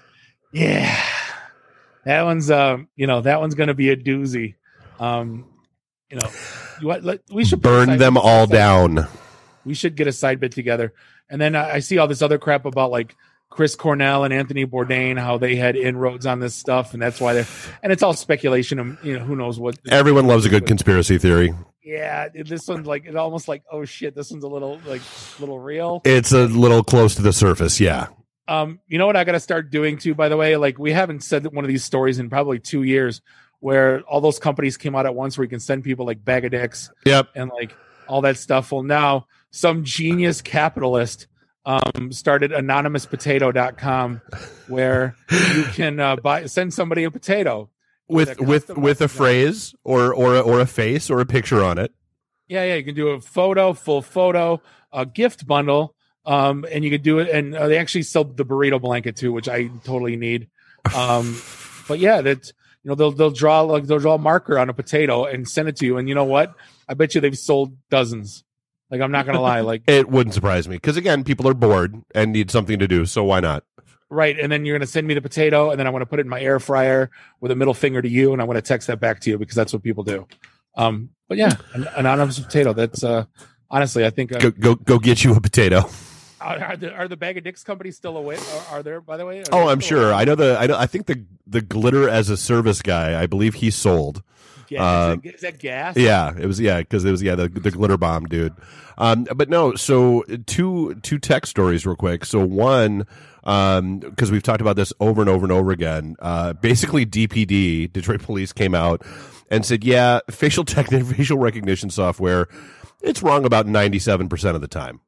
yeah, that one's um you know that one's gonna be a doozy. Um, you know, you what? Let, we should put a Burn side them bit all together. down. We should get a side bit together, and then I, I see all this other crap about like Chris Cornell and Anthony Bourdain, how they had inroads on this stuff, and that's why they're and it's all speculation. And you know, who knows what Everyone loves a good conspiracy theory. Yeah, this one's like it almost like oh shit, this one's a little like little real. It's a little close to the surface, yeah. Um, you know what I got to start doing too, by the way? Like, we haven't said one of these stories in probably two years where all those companies came out at once where you can send people like bag of dicks. Yep. And like all that stuff. Well, now some genius capitalist um, started anonymous potato dot com where you can uh, buy, send somebody a potato With with with a phrase or or a, or a face or a picture on it. Yeah, yeah, you can do a photo, full photo, a gift bundle, um, and you can do it. And uh, they actually sell the burrito blanket too, which I totally need. Um, but yeah, that you know they'll they'll draw like they'll draw a marker on a potato and send it to you. And you know what? I bet you they've sold dozens. Like I'm not gonna lie, like It wouldn't surprise me because again, people are bored and need something to do. So why not? right. And then you're gonna send me the potato, and then I want to put it in my air fryer with a middle finger to you, and I want to text that back to you because that's what people do. Um, but yeah, an anonymous potato. That's uh, honestly, I think uh, Go go go get you a potato. Are, are the are the Bag of Dicks companies still away? Are, are there, by the way? Are Oh, they I'm still sure. away? I know the. I know. I think the the glitter as a service guy. I believe he sold. Yeah, Uh, is, that, is that gas? Yeah, it was. Yeah, because it was. Yeah, the the glitter bomb dude. Um, but no. So two two tech stories real quick. So one, um, because we've talked about this over and over and over again. Uh, basically, D P D, Detroit Police, came out and said, yeah, facial tech facial recognition software, it's wrong about ninety-seven percent of the time.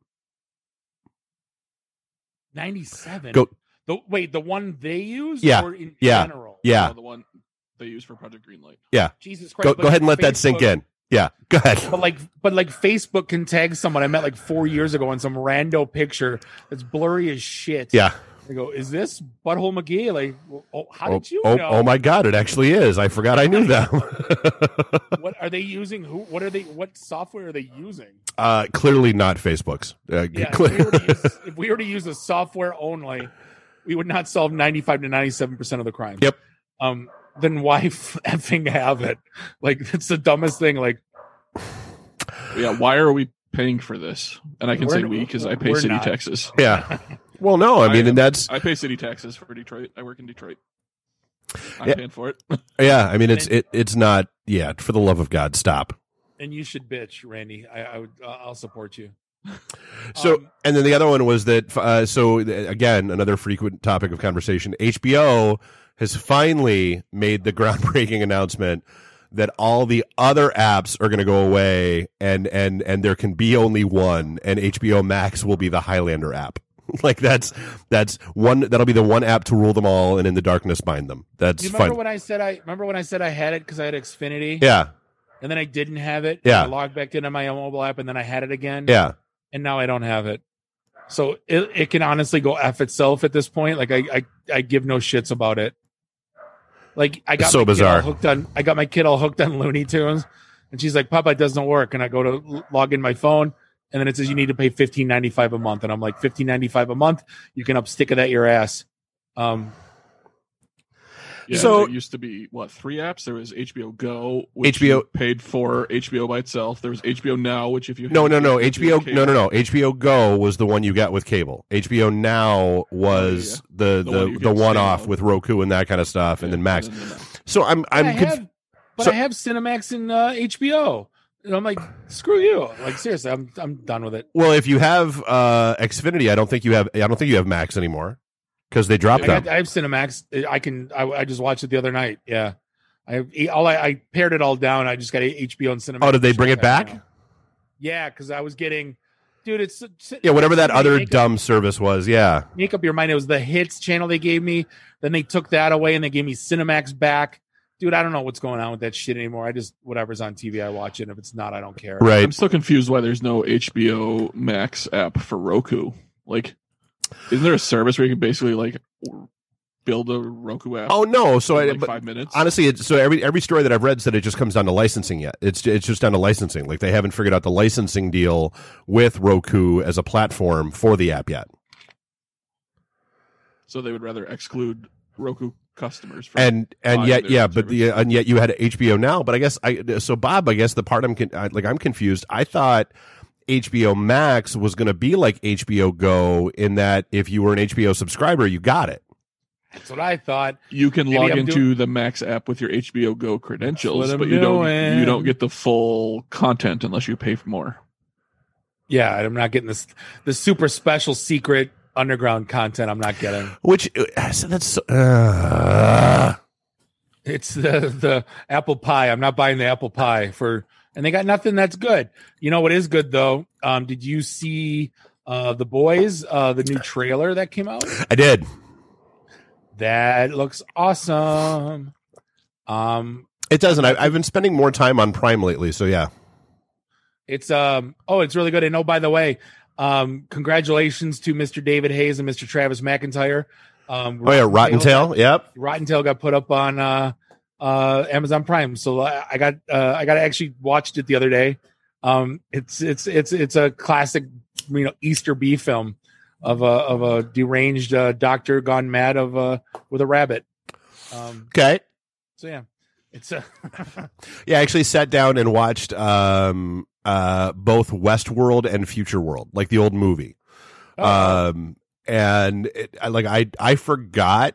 ninety-seven. Go. The, wait, the one they use? Yeah, Or in yeah, general? yeah. The one they use for Project Greenlight. Yeah. Jesus Go, Christ, go but ahead and let that Facebook- sink in. Yeah. Go ahead. But like, but like, Facebook can tag someone I met like four years ago in some rando picture that's blurry as shit. Yeah. They go, "Is this Butthole McGee?" Like, well, oh, how Oh, did you oh, know? oh my God! It actually is. I forgot I knew them. What are they using? Who? What are they? What software are they using? uh, clearly not Facebook's. Uh, Yeah, cle- if, we were to use, if we were to use a software only, we would not solve ninety-five to ninety-seven percent of the crime. Yep. Um. Then why f- effing have it? Like, it's the dumbest thing. Like, Yeah, why are we paying for this? And I can We're- say we because I pay we're city not. taxes. Yeah. Well, no, I mean, and that's I pay city taxes for Detroit. I work in Detroit. I'm Yeah. paying for it. yeah. I mean, it's it, it's not. Yeah. For the love of God, stop. and you should bitch, Randy. I, I would. Uh, I'll support you. So, Um, and then the other one was that. Uh, so th- again, another frequent topic of conversation. H B O has finally made the groundbreaking announcement that all the other apps are going to go away, and and and there can be only one, and H B O Max will be the Highlander app. Like that's that's one that'll be the one app to rule them all, and in the darkness bind them. That's you remember fun. when I said I remember when I said I had it because I had Xfinity. Yeah. And then I didn't have it. Yeah. And I logged back in on my mobile app, and then I had it again. Yeah. And now I don't have it. So it it can honestly go F itself at this point. Like I I, I give no shits about it. Like I got So my kid bizarre. all hooked on I got my kid all hooked on Looney Tunes, and she's like, "Papa, it doesn't work." And I go to l- log in my phone, and then it says you need to pay fifteen ninety five a month, and I'm like, fifteen ninety five a month? You can up stick of that your ass. Um, Yeah, So- there used to be what three apps? There was H B O Go, which H B O you paid for H B O by itself. There was H B O Now, which if you No, had no, no. H H B O, cable- no, no, no. H B O Go was the one you got with cable. H B O Now was the The one the you the get one off standalone. with Roku and that kind of stuff, and then Max. So I'm I'm I conf- have, but so- I have Cinemax and uh, H B O. And I'm like, screw you. Like seriously, I'm I'm done with it. well, if you have uh, Xfinity, I don't think you have. I don't think you have Max anymore because they dropped I, them. got, I have Cinemax. I can. I, I just watched it the other night. Yeah, I all I, I pared it all down. I just got H B O and Cinemax. Oh, did they bring it back? Now. Yeah, because I was getting, dude. It's yeah, whatever that other make dumb up, service was. Yeah, make up your mind. It was the Hits channel they gave me. Then they took that away and they gave me Cinemax back. Dude, I don't know what's going on with that shit anymore. I just whatever's on T V, I watch it. And if it's not, I don't care. Right. I'm still confused why there's no H B O Max app for Roku. Like, isn't there a service where you can basically like build a Roku app? Oh no! So in I, like but five minutes. Honestly, it's, so every every story that I've read said it just comes down to licensing yet. It's it's just down to licensing. Like they haven't figured out the licensing deal with Roku as a platform for the app yet. So they would rather exclude Roku customers from and and buying yet their yeah but service. the and yet you had H B O Now. But I guess I so Bob, I guess the part I'm con- I, like I'm confused. I thought H B O Max was going to be like H B O Go in that if you were an H B O subscriber, you got it. That's what I thought. You can Maybe log I'm into doing- the Max app with your H B O Go credentials, That's what but I'm you don't doing. you don't get the full content unless you pay for more. Yeah, I'm not getting this the super special secret underground content. I'm not getting. Which uh, so that's uh... It's the the apple pie. I'm not buying the apple pie for, and they got nothing that's good. You know what is good though? Um, did you see uh The Boys? Uh, the new trailer that came out. I did. That looks awesome. Um, It doesn't. I, I've been spending more time on Prime lately, so yeah. It's um oh, it's really good. And oh, by the way, um, congratulations to Mister David Hayes and Mister Travis McIntyre. Um, Oh yeah, Rotten Tail. Yep. Rotten Tail got put up on uh, uh, Amazon Prime, so I, I got uh, I got actually watched it the other day. Um, it's it's it's it's a classic, you know, Easter B film of a of a deranged uh, doctor gone mad of uh, with a rabbit. Um, Okay. So yeah, it's a Yeah, I actually sat down and watched um uh both Westworld and Future World, like the old movie. Oh. Um and it, I like I I forgot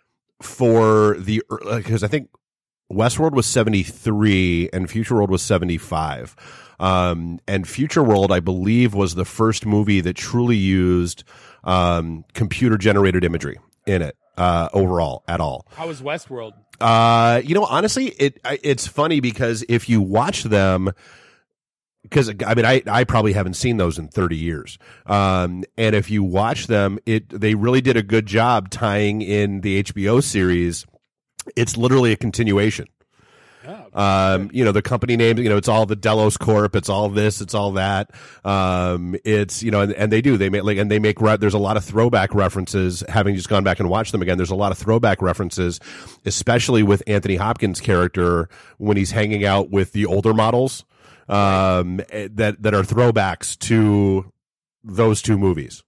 for the because I think Westworld was seventy-three and Future World was seventy-five. Um and Future World, I believe, was the first movie that truly used um computer generated imagery in it uh overall at all. How was Westworld? Uh, you know, honestly, it it's funny because if you watch them, because I mean, I, I probably haven't seen those in thirty years. Um, and if you watch them, it they really did a good job tying in the H B O series. It's literally a continuation. Um, you know, the company names, you know, it's all the Delos Corp, it's all this, it's all that. Um, it's, you know, and, and they do, they make like, and they make, re- there's a lot of throwback references, having just gone back and watched them again. There's a lot of throwback references, especially with Anthony Hopkins' character when he's hanging out with the older models, um, that, that are throwbacks to those two movies.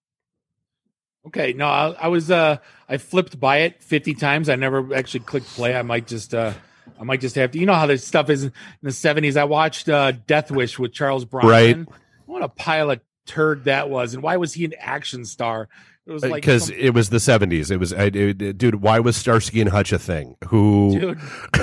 Okay, no, I, I was uh, I flipped by it fifty times. I never actually clicked play. I might just uh. I might just have to, you know how this stuff is in the seventies. I watched uh, Death Wish with Charles Bronson. Right. What a pile of turd that was. And why was he an action star? It was like Because some- it was the seventies. It was, I, it, dude, why was Starsky and Hutch a thing? Who, dude,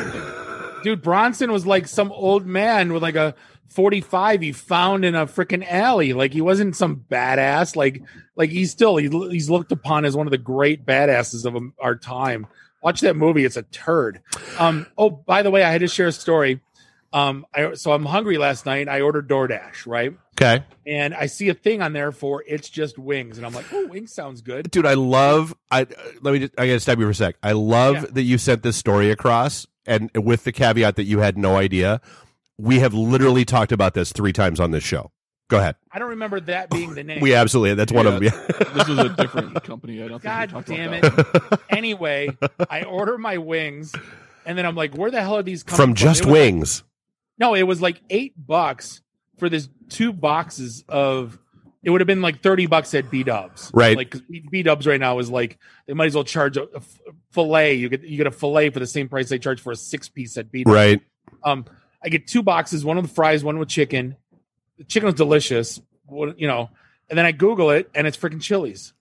dude, Bronson was like some old man with like a forty-five he found in a freaking alley. Like he wasn't some badass. Like, like he's still, he, he's looked upon as one of the great badasses of our time. Watch that movie. It's a turd. Um, oh, by the way, I had to share a story. Um, I, so I'm hungry last night. I ordered DoorDash, right? okay. And I see a thing on there for It's Just Wings. And I'm like, oh, wings sounds good. Dude, I love. I let me. Just, I gotta stop you for a sec. I love Yeah. that you sent this story across, and with the caveat that you had no idea. We have literally talked about this three times on this show. Go ahead. I don't remember that being the name. We absolutely. That's one of them. This was a different company. I don't God think we talked damn about it. that. Anyway, I order my wings. And then I'm like, where the hell are these coming From from? Just It was like- Wings. no, it was like eight bucks for this two boxes of. It would have been like thirty bucks at B Dubs, Right. Like B Dubs right now is like they might as well charge a, a f- fillet. You get you get a fillet for the same price they charge for a six piece at B Dubs. Right. Um, I get two boxes, one with fries, one with chicken. The chicken was delicious, what- you know. And then I Google it, and it's freaking Chili's.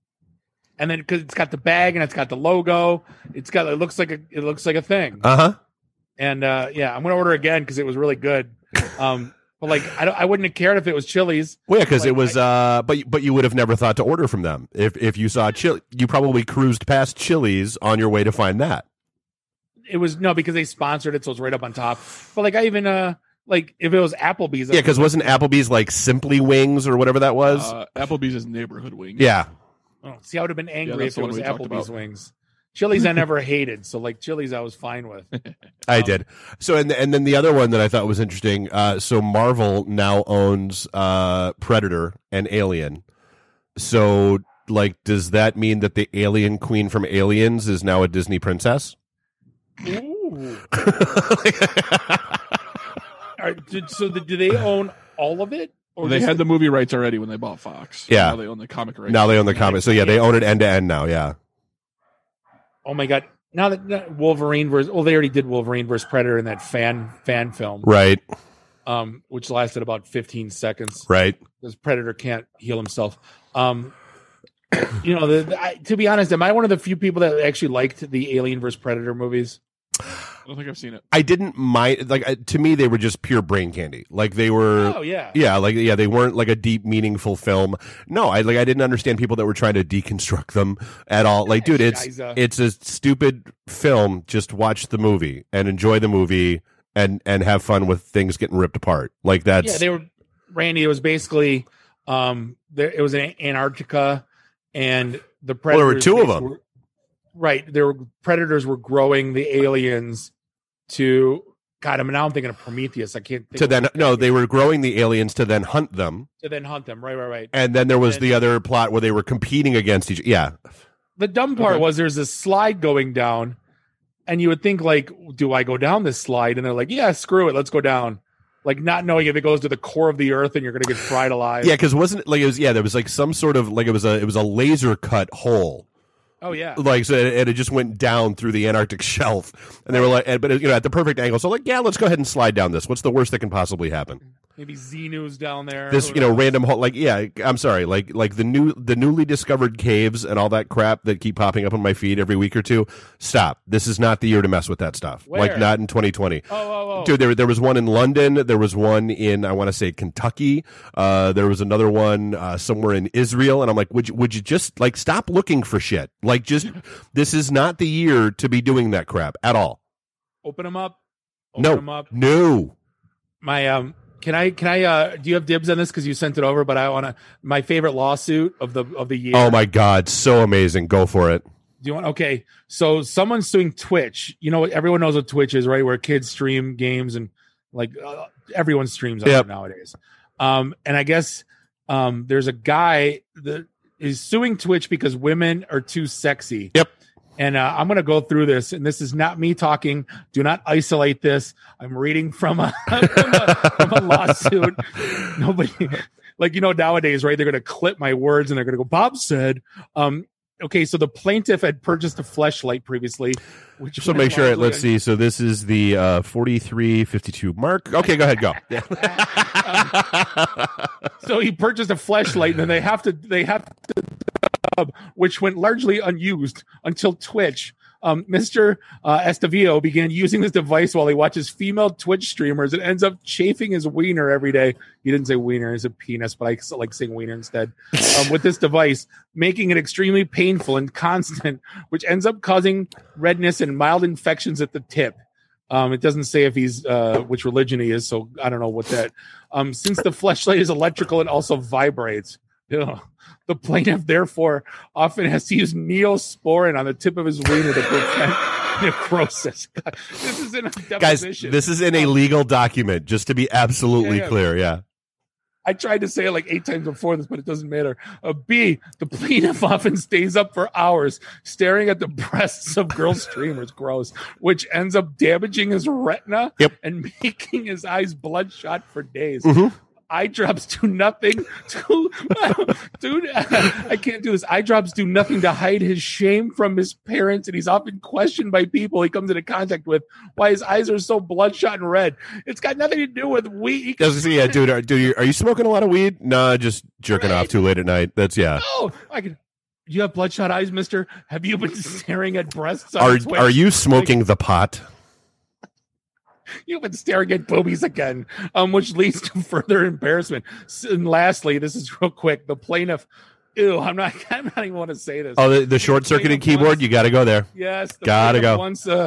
And then because it's got the bag and it's got the logo, it's got it looks like a it looks like a thing. Uh huh. And uh, yeah, I'm gonna order again because it was really good. Um, but like I don't, I wouldn't have cared if it was Chili's. Well, yeah, because Like, it was. uh, but but you would have never thought to order from them if if you saw Chili. You probably cruised past Chili's on your way to find that. it was no because they sponsored it, so it's right up on top. But like I even uh like if it was Applebee's, Yeah, because wasn't Applebee's like Simply Wings or whatever that was? Uh, Applebee's is neighborhood wings. Yeah. Oh, see, I would have been angry Yeah, if that's the it one was we talked Applebee's about. wings. Chili's I never hated, so like Chili's I was fine with. I did. So and and then the other one that I thought was interesting. Uh, so Marvel now owns uh, Predator and Alien. So like, does that mean that the Alien Queen from Aliens is now a Disney princess? Ooh. Are, did, so the, do they own all of it? Or They just had the movie rights already when they bought Fox. Yeah. Now they own the comic rights. Now they own the comic. So yeah, they own it end to end now. Yeah. Oh my god! Now that now Wolverine versus well, they already did Wolverine versus Predator in that fan fan film, Right. um, which lasted about fifteen seconds. Right. Because Predator can't heal himself. Um, you know, the, the, I, to be honest, am I one of the few people that actually liked the Alien versus Predator movies? I don't think I've seen it. I didn't mind. Like uh, to me, they were just pure brain candy. Like they were. Oh, yeah. Yeah. Like yeah, they weren't like a deep, meaningful film. No, I like I didn't understand people that were trying to deconstruct them at all. Like, dude, it's Shiza. it's a stupid film. Just watch the movie and enjoy the movie and and have fun with things getting ripped apart. Like that's Yeah, they were Randy. It was basically um, there. It was in Antarctica, and the Well, there were predators. two of them. Were, right, there were predators were growing the aliens to. God, I'm now I'm thinking of Prometheus. I can't think to of then what- no, they were growing the aliens to then hunt them, to then hunt them. Right, right, right. and then there was And- the other plot where they were competing against each. Yeah, The dumb part Okay. was there's a slide going down, and you would think like, do I go down this slide? And they're like, yeah, screw it, let's go down. Like not knowing if it goes to the core of the earth and you're going to get fried alive. yeah, because wasn't it like it was? Yeah, there was like some sort of like it was a it was a laser cut hole. Oh yeah. Like so, and it just went down through the Antarctic shelf, and they were like, and- but you know, at the perfect angle. So like, yeah, let's go ahead and slide down this. What's the worst that can possibly happen? Maybe Xenu's down there. This, Who you know, knows? random hole. Like, yeah, I'm sorry, like like the new the newly discovered caves and all that crap that keep popping up on my feed every week or two. Stop. This is not the year to mess with that stuff. Where? Like, not in twenty twenty. Oh, oh, oh. Dude, there there was one in London. There was one in I want to say Kentucky. Uh, there was another one uh, somewhere in Israel, and I'm like, would you would you just like stop looking for shit? Like, just this is not the year to be doing that crap at all. Open them up. Open No, them up. no. My um, can I can I uh, do you have dibs on this because you sent it over? But I want to my favorite lawsuit of the of the year. Oh my God, so amazing! Go for it. Do you want? Okay, so someone's suing Twitch. You know, everyone knows what Twitch is, right? Where kids stream games and like uh, everyone streams on Yep. it nowadays. Um, and I guess um, there's a guy that is suing Twitch because women are too sexy. Yep. And uh, I'm going to go through this, and this is not me talking. Do not isolate this. I'm reading from a, from a, from a lawsuit. Nobody, like, you know, nowadays, right? They're going to clip my words, and they're going to go, Bob said, um, okay, so the plaintiff had purchased a fleshlight previously. Which So make sure. Let's see. So this is the uh, forty-three fifty-two mark. Okay, go ahead. Go. Yeah. So he purchased a fleshlight, and then they have to they have to uh, which went largely unused until Twitch. Um, Mister Uh, Estavillo began using this device while he watches female Twitch streamers and ends up chafing his wiener every day. He didn't say wiener, he said penis, but I still like saying wiener instead. Um, with this device, making it extremely painful and constant, which ends up causing redness and mild infections at the tip. Um, it doesn't say if he's uh, which religion he is, so I don't know what that. Um, since the fleshlight is electrical, it also vibrates. Ugh. The plaintiff, therefore, often has to use neosporin on the tip of his wiener to prevent necrosis. God, this is in a Guys, deposition. this is in a legal document, just to be absolutely Yeah, yeah. clear. Yeah. I tried to say it like eight times before this, but it doesn't matter. Uh, B, the plaintiff often stays up for hours staring at the breasts of girl streamers, gross, which ends up damaging his retina Yep. and making his eyes bloodshot for days. Mhm. Eye drops do nothing to, dude, I can't do this. Eye drops do nothing to hide his shame from his parents, and he's often questioned by people he comes into contact with why his eyes are so bloodshot and red. It's got nothing to do with weed. I was gonna say, yeah, dude, are, dude, you- are you smoking a lot of weed? Nah, just jerking off too late at night. That's yeah. Oh, I can. Do you have bloodshot eyes, Mister? Have you been staring at breasts? On Are Twitch? are you smoking the pot? You've been staring at boobies again, um, which leads to further embarrassment. S- And lastly, this is real quick. The plaintiff. Ew, I'm not. I'm not even want to say this. Oh, the, the short circuited plaintiff keyboard. wants- You got to go there. Yes, the Gotta plaintiff go. Wants uh,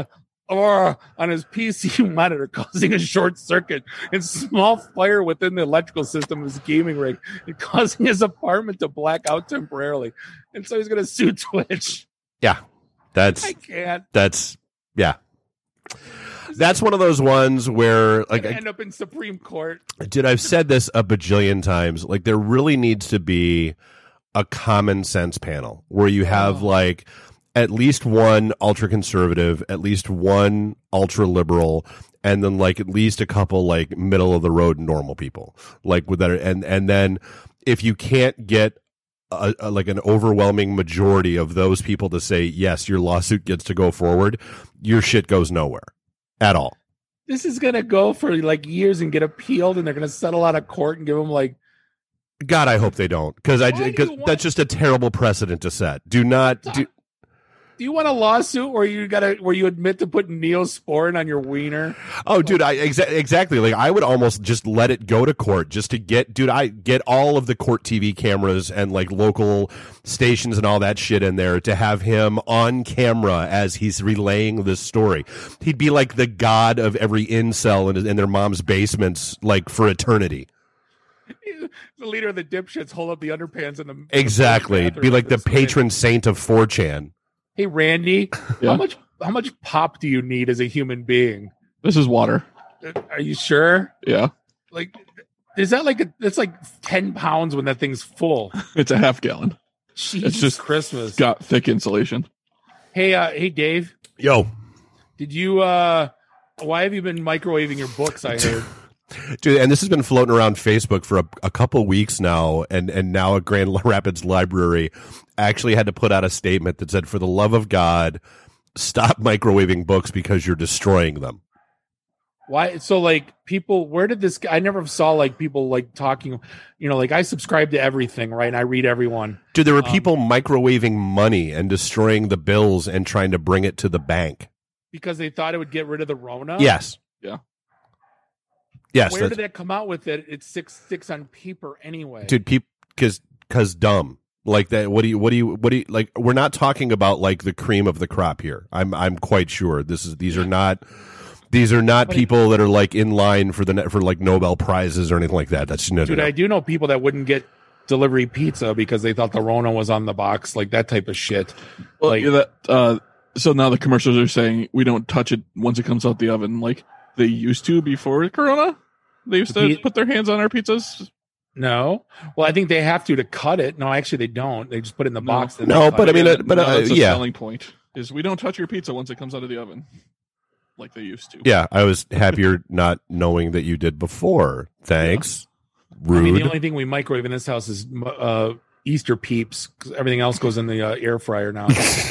or on his P C monitor, causing a short circuit and small fire within the electrical system of his gaming rig, and causing his apartment to black out temporarily. And so he's going to sue Twitch. Yeah, that's I can't. That's yeah. That's one of those ones where, like, I end up in Supreme Court. Dude, I've said this a bajillion times. Like, there really needs to be a common sense panel where you have Oh. like at least one ultra conservative, at least one ultra liberal, and then like at least a couple like middle of the road normal people. Like with that, and and then if you can't get a, a, like an overwhelming majority of those people to say yes, your lawsuit gets to go forward, your shit goes nowhere at all. This is going to go for like years and get appealed, and they're going to settle out of court and give him like. God, I hope they don't, because I Why do because you want- that's just a terrible precedent to set. Do not do. Do you want a lawsuit where you got to where you admit to putting Neosporin on your wiener? Oh, dude, I exa- exactly. Like, I would almost just let it go to court just to get, dude, I get all of the court T V cameras and like local stations and all that shit in there to have him on camera as he's relaying this story. He'd be like the god of every incel in, in their mom's basements, like for eternity. The leader of the dipshits hold up the underpants in the Exactly. the It'd be like the patron saint of four chan. Hey Randy, Yeah. how much how much pop do you need as a human being? This is water. Are you sure? Yeah. Like, is that like a, it's like ten pounds when that thing's full? It's a half gallon. Jesus It's just Christmas. got thick insulation. Hey, uh, hey Dave, Yo. did you? uh Why have you been microwaving your books? I heard. Dude, and this has been floating around Facebook for a, a couple weeks now, and, and now a Grand Rapids Library actually had to put out a statement that said, for the love of God, stop microwaving books because you're destroying them. Why? So like people, where did this? I never saw like people like talking. You know, like I subscribe to everything, right? And I read everyone. Dude, there were Um, people microwaving money and destroying the bills and trying to bring it to the bank. because they thought it would get rid of the Rona. Yes. Yeah. Yes. Where that's- did that come out with it? It's six six on paper anyway. Dude, people, because because dumb. Like that. What do you? What do you? What do you? Like, we're not talking about like the cream of the crop here. I'm I'm quite sure this is. These are not. These are not people that are like in line for the ne- for like Nobel prizes or anything like that. That's no, no, Dude, no. I do know people that wouldn't get delivery pizza because they thought the Rona was on the box, like that type of shit. Well, Like, yeah, that, uh, so now the commercials are saying we don't touch it once it comes out the oven, like they used to before Corona. They used to Pe- put their hands on our pizzas. no. Well, I think they have to to cut it. No, actually, they don't. They just put it in the box. and No, they but cut I mean, it. uh, but, No, uh, that's the yeah. selling point is we don't touch your pizza once it comes out of the oven, like they used to. Yeah, I was happier not knowing that you did before. Thanks. I Rude. mean, the only thing we microwave in this house is uh, Easter peeps because everything else goes in the uh, air fryer now.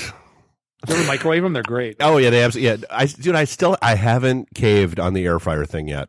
You ever microwave them? They're great. Oh yeah, they absolutely. Yeah, I dude, I still I haven't caved on the air fryer thing yet.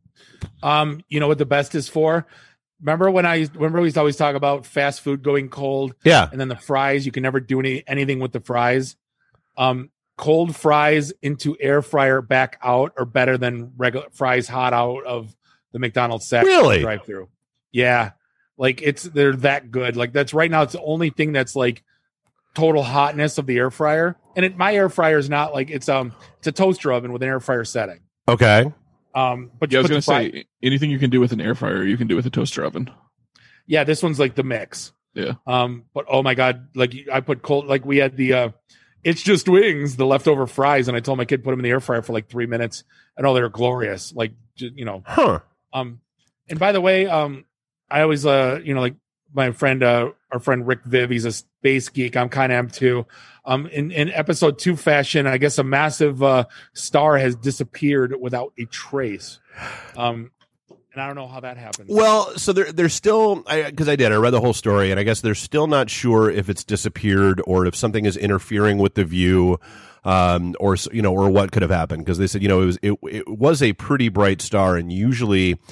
Um, you know what the best is for? Remember when I remember we used to always talk about fast food going cold? Yeah. And then the fries, you can never do any anything with the fries. Um, cold fries into air fryer back out are better than regular fries hot out of the McDonald's sack Really? drive through. Yeah. Like it's they're that good. Like that's right now it's the only thing that's like total hotness of the air fryer. And it, my air fryer is not like it's um it's a toaster oven with an air fryer setting. Okay. Um, but Yeah, I you was put gonna the fry- say anything you can do with an air fryer, you can do with a toaster oven. yeah, this one's like the mix. Yeah. Um, but oh my god, like I put cold, like we had the uh, it's just wings, the leftover fries, and I told my kid put them in the air fryer for like three minutes, and oh, they're glorious. Like ju- you know, Huh. um, and by the way, um, I always uh, you know, like my friend, uh, our friend Rick Viv, he's a space geek. I'm kind of am too. Um, in in episode two fashion, I guess a massive uh star has disappeared without a trace. Um, and I don't know how that happened. Well, so they're they're still because I, I did I read the whole story, and I guess they're still not sure if it's disappeared or if something is interfering with the view, um, or you know, or what could have happened. Because they said you know it was it it was a pretty bright star, and usually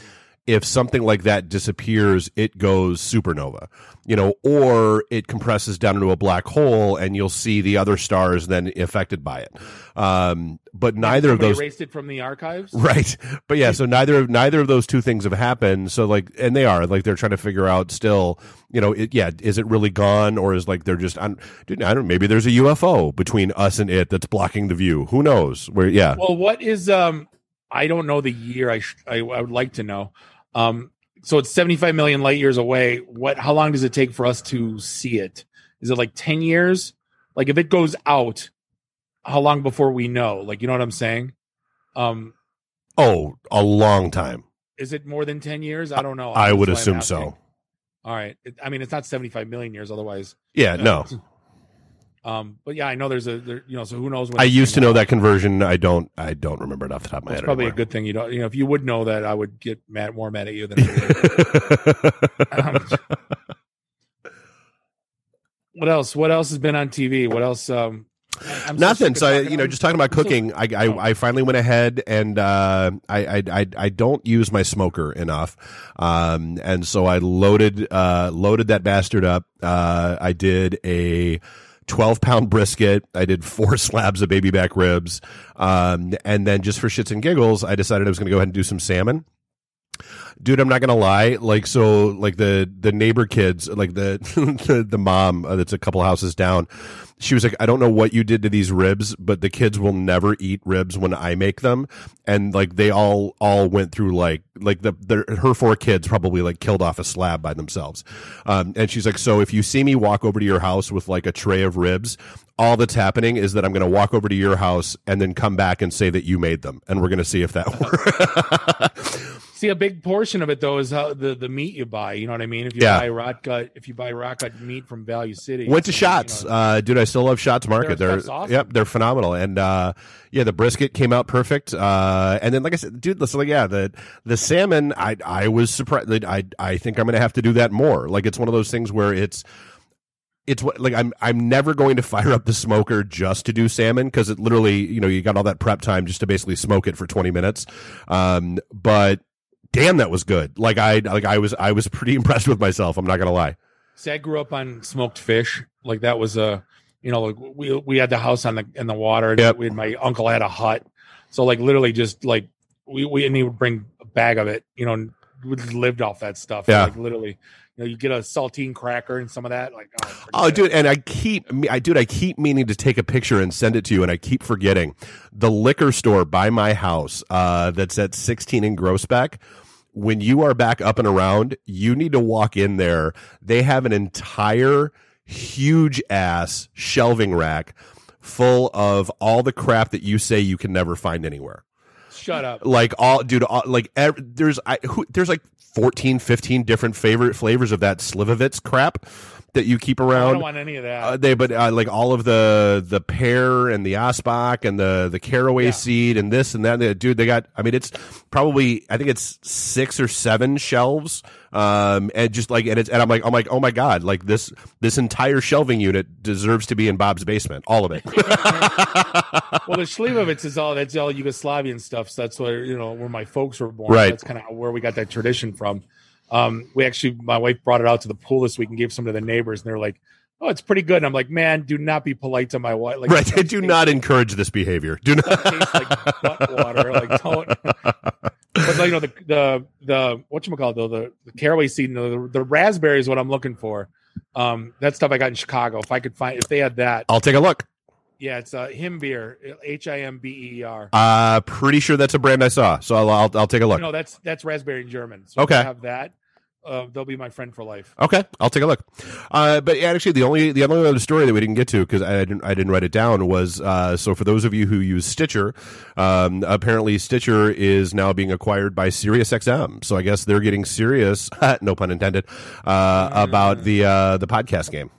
if something like that disappears, it goes supernova, you know, or it compresses down into a black hole and you'll see the other stars then affected by it. Um, but neither of Somebody those erased it from the archives. right. But yeah, so neither of neither of those two things have happened. So like, and they are like, they're trying to figure out still, you know, it, yeah, is it really gone, or is like, they're just, I'm, dude, I don't, maybe there's a U F O between us and it that's blocking the view. Who knows where? Yeah. Well, what is, um, I don't know the year. I, sh- I I would like to know. Um, so it's seventy-five million light years away. What? How long does it take for us to see it? Is it like ten years? Like if it goes out, how long before we know? Like, you know what I'm saying? Um, oh, a long time. Is it more than ten years? I don't know. I would That's why I'm assume asking. so. All right. It, I mean, it's not seventy-five million years. Otherwise, Yeah, uh, no. Um, but yeah, I know there's a, there, you know, so who knows when I it used to came know out. that conversion. I don't. I don't remember it off the top of my It's head. probably anymore. a good thing you don't. You know, if you would know that, I would get mad, more mad at you than. I would. um, what else? What else has been on T V? What else? Um, I'm so Nothing. sick So, of I, talking you know, about- just talking about I'm so- cooking, I, I, I finally went ahead and uh, I, I, I, I don't use my smoker enough, um, and so I loaded, uh, loaded that bastard up. Uh, I did a twelve pound brisket. I did four slabs of baby back ribs, um, and then just for shits and giggles, I decided I was going to go ahead and do some salmon. Dude, I'm not gonna lie. Like, so, like the the neighbor kids, like the the, the mom uh, that's a couple houses down, she was like, "I don't know what you did to these ribs, but the kids will never eat ribs when I make them." And like, they all all went through like like the, the her four kids probably like killed off a slab by themselves. Um, and she's like, "So if you see me walk over to your house with like a tray of ribs, all that's happening is that I'm going to walk over to your house and then come back and say that you made them, and we're going to see if that works." See, a big portion of it though is how the, the meat you buy. You know what I mean? If you Yeah. buy rot gut, if you buy rot gut meat from Value City, Went to it's, you know, Shots, uh, dude. I still love Shots Market. Their They're stuff's awesome. yep, they're phenomenal. And uh, yeah, the brisket came out perfect. Uh, and then, like I said, dude, listen, like yeah, the the salmon. I I was surprised. I I think I'm gonna have to do that more. Like it's one of those things where it's. It's what like I'm I'm never going to fire up the smoker just to do salmon, because it literally, you know, you got all that prep time just to basically smoke it for twenty minutes. Um, but damn, that was good. Like I like I was I was pretty impressed with myself. I'm not gonna lie. See, I grew up on smoked fish. Like that was a, you know, like we we had the house on the in the water. Yep. We had, my uncle had a hut, so like literally just like we we and he would bring a bag of it. You know, and we just lived off that stuff. Yeah. Like literally, you know, you get a saltine cracker and some of that. Like oh, Oh, dude, and I keep, I dude, I keep meaning to take a picture and send it to you, and I keep forgetting. The liquor store by my house, uh, that's at sixteen in Groesbeck. When you are back up and around, you need to walk in there. They have an entire huge ass shelving rack full of all the crap that you say you can never find anywhere. shut up. Like all, dude, all, like ev- there's, I, who, there's like fourteen, fifteen different favorite flavors of that Slivovitz crap that you keep around. I don't want any of that. Uh, they, but uh, like all of the the pear and the Asbach and the the caraway Yeah. seed and this and that. They, dude, they got. I mean, it's probably I think it's six or seven shelves. Um, and just like and it's and I'm like I'm like oh my god, like this this entire shelving unit deserves to be in Bob's basement, all of it. Well, the Slivovitz is all that's all Yugoslavian stuff. So that's where you know where my folks were born. Right. That's kind of where we got that tradition from. Um, we actually, my wife brought it out to the pool this week and gave some to the neighbors, and they're like, "Oh, it's pretty good." And I'm like, "Man, do not be polite to my wife." Like, Right, I do not encourage this behavior. Do not. Tastes like butt water. Like, don't. But like, you know, the the the whatchamacallit though, the the caraway seed, the, the raspberry is what I'm looking for. Um, that stuff I got in Chicago. If I could find, if they had that, I'll take a look. yeah, it's uh, Himbeer, H I M B E R. Uh, pretty sure that's a brand I saw, so I'll I'll, I'll take a look. No, that's that's raspberry in German. So Okay. if I have that. Uh, they'll be my friend for life. Okay, I'll take a look. Uh, but yeah, actually, the only the only other story that we didn't get to because I didn't I didn't write it down was uh, so for those of you who use Stitcher, um, apparently Stitcher is now being acquired by SiriusXM. So I guess they're getting serious, no pun intended, uh, about the uh, the podcast game.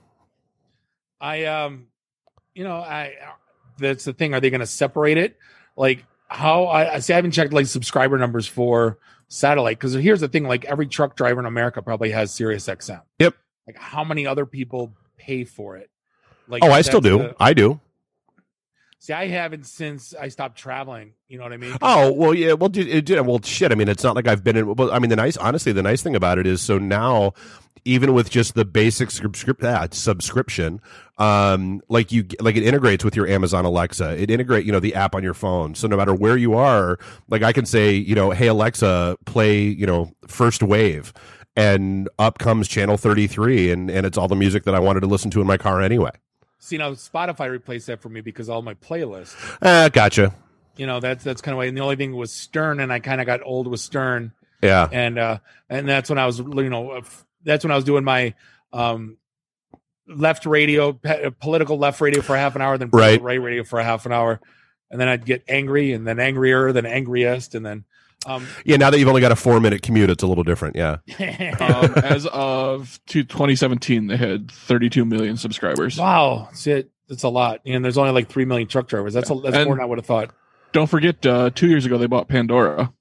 I um, you know, I that's the thing. Are they going to separate it? Like how I, I see. I haven't checked like subscriber numbers for satellite because here's the thing: like every truck driver in America probably has SiriusXM. Yep. Like how many other people pay for it? Like Oh, I still that's do. the- I do. See, I haven't since I stopped traveling. You know what I mean? Oh well, yeah. Well, dude, it, it, well, shit. I mean, it's not like I've been in. Well, I mean, the nice, honestly, the nice thing about it is, so now, even with just the basic subscrip- ah, subscription, um, like you, like it integrates with your Amazon Alexa. It integrate, you know, the app on your phone. So no matter where you are, like I can say, you know, hey Alexa, play, you know, First Wave, and up comes channel thirty-three, and and it's all the music that I wanted to listen to in my car anyway. See, now Spotify replaced that for me because all my playlists. Ah, uh, gotcha. You know, that's that's kind of way. And the only thing was Stern, and I kind of got old with Stern. Yeah. And uh, and that's when I was, you know, that's when I was doing my um, left radio, political left radio for half an hour, then right. right radio for a half an hour, and then I'd get angry, and then angrier, then angriest, and then. Um, yeah, now that you've only got a four minute commute, it's a little different. Yeah. um, as of twenty seventeen, they had thirty-two million subscribers. Wow, that's it. That's a lot. And there's only like three million truck drivers. That's a, that's and more than I would have thought. Don't forget, uh, two years ago they bought Pandora.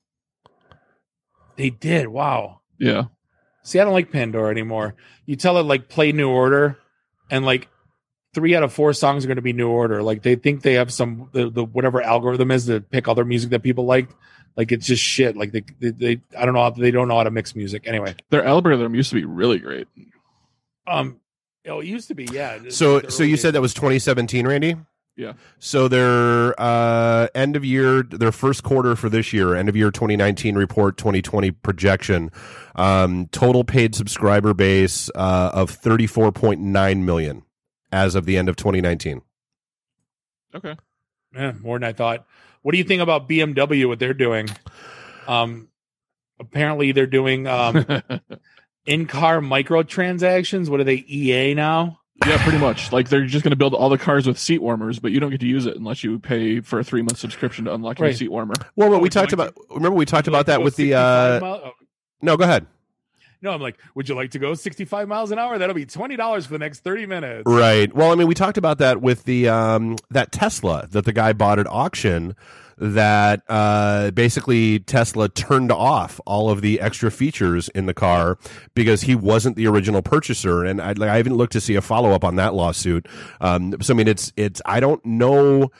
They did. Wow. Yeah. See, I don't like Pandora anymore. You tell it like play New Order, and like three out of four songs are going to be New Order. Like they think they have some the, the whatever algorithm is to pick other music that people like. Like it's just shit. Like they, they, they, I don't know how they don't know how to mix music. Anyway, their algorithm used to be really great. Um, oh, it used to be, yeah. So, so you said that was twenty seventeen, Randy? Yeah. So their uh, end of year, their first quarter for this year, end of year twenty nineteen report, twenty twenty projection, um, total paid subscriber base uh, of thirty-four point nine million as of the end of twenty nineteen. Okay. Yeah, more than I thought. What do you think about B M W, what they're doing? Um, apparently they're doing um, in-car microtransactions. What are they, E A now? Yeah, pretty much. Like they're just going to build all the cars with seat warmers, but you don't get to use it unless you pay for a three-month subscription to unlock your Right. seat warmer. Well, but we talked about, remember we talked about that with the, uh, mile- oh, no, go ahead. no, I'm like, would you like to go sixty-five miles an hour? That'll be twenty dollars for the next thirty minutes. Right. Well, I mean, we talked about that with the um, that Tesla that the guy bought at auction. That uh, basically Tesla turned off all of the extra features in the car because he wasn't the original purchaser, and I, like, I haven't looked to see a follow up on that lawsuit. Um, so I mean, it's it's I don't know.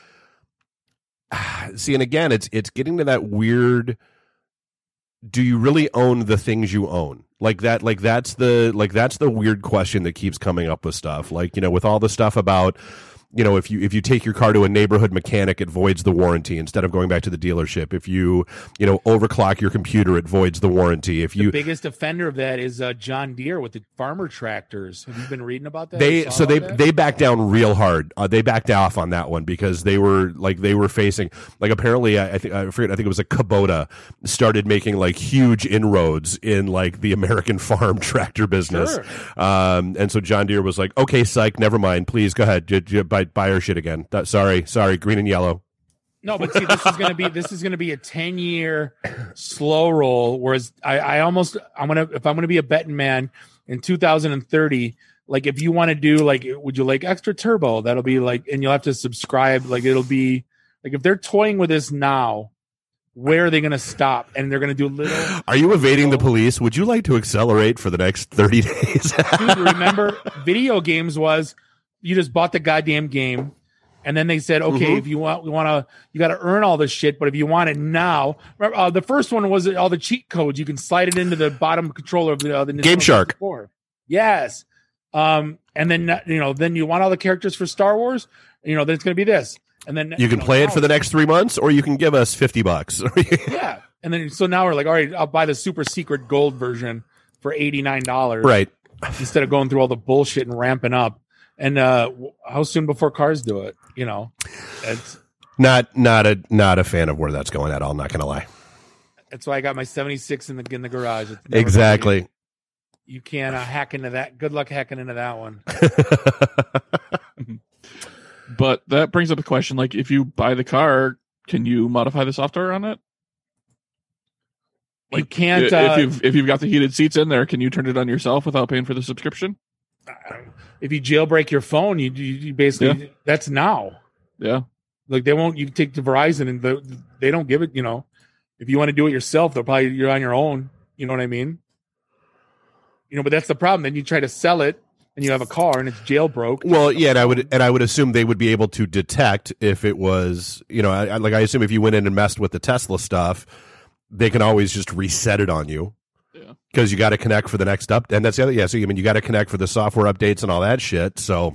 See, and again, it's it's getting to that weird. Do you really own the things you own? Like that, like that's the like that's the weird question that keeps coming up with stuff. Like, you know, with all the stuff about, you know, if you if you take your car to a neighborhood mechanic, it voids the warranty instead of going back to the dealership. If you, you know, overclock your computer, it voids the warranty. If you The biggest offender of that is uh, John Deere with the farmer tractors. Have you been reading about that? They Or saw so they about that? they backed down real hard. Uh, they backed off on that one because they were like they were facing like apparently I, I think I forget I think it was a Kubota started making like huge inroads in like the American farm tractor business. Sure. Um, and so John Deere was like, okay, psych, never mind, please go ahead, j- j- buy buy our shit again. That, sorry, sorry, green and yellow. No, but see, this is gonna be this is gonna be a ten year slow roll. Whereas I, I almost I'm gonna if I'm gonna be a betting man in two thousand thirty, like if you want to do like would you like extra turbo? That'll be like, and you'll have to subscribe. Like it'll be like if they're toying with this now, where are they gonna stop? And they're gonna do little. Are you evading the police? Would you like to accelerate for the next thirty days? Dude, remember, video games was you just bought the goddamn game, and then they said, okay, Mhm. if you want, we want to, you got to earn all this shit, but if you want it now, remember, uh, the first one was all the cheat codes. You can slide it into the bottom controller of the, uh, the Nintendo Game Shark. sixty-four. Yes, um, and then uh, you know, then you want all the characters for Star Wars. You know, then it's going to be this, and then You can know, play it now for the next three months, or you can give us fifty bucks. yeah, and then so now we're like, all right, I'll buy the super secret gold version for eighty-nine dollars, Right. instead of going through all the bullshit and ramping up. And uh, w- how soon before cars do it? You know, it's Not not a not a fan of where that's going at all. Not gonna lie. that's why I got my seventy-six in the in the garage. It's never Exactly. gonna be- You can't uh, hack into that. Good luck hacking into that one. But that brings up a question: like, if you buy the car, can you modify the software on it? You can't. I- Uh, if you've if you've got the heated seats in there, can you turn it on yourself without paying for the subscription? if you jailbreak your phone, you you, you basically Yeah. that's now. Yeah. Like they won't. You take to Verizon and the, they don't give it. You know, if you want to do it yourself, they'll probably you're on your own. You know what I mean? You know, but that's the problem. Then you try to sell it, and you have a car and it's jailbroke. Well, yeah, and I would and I would assume they would be able to detect if it was, you know, I, I- like I assume if you went in and messed with the Tesla stuff, they can always just reset it on you. Yeah. Because you got to connect for the next up, and that's the other. Yeah, so I mean, you got to connect for the software updates and all that shit. So,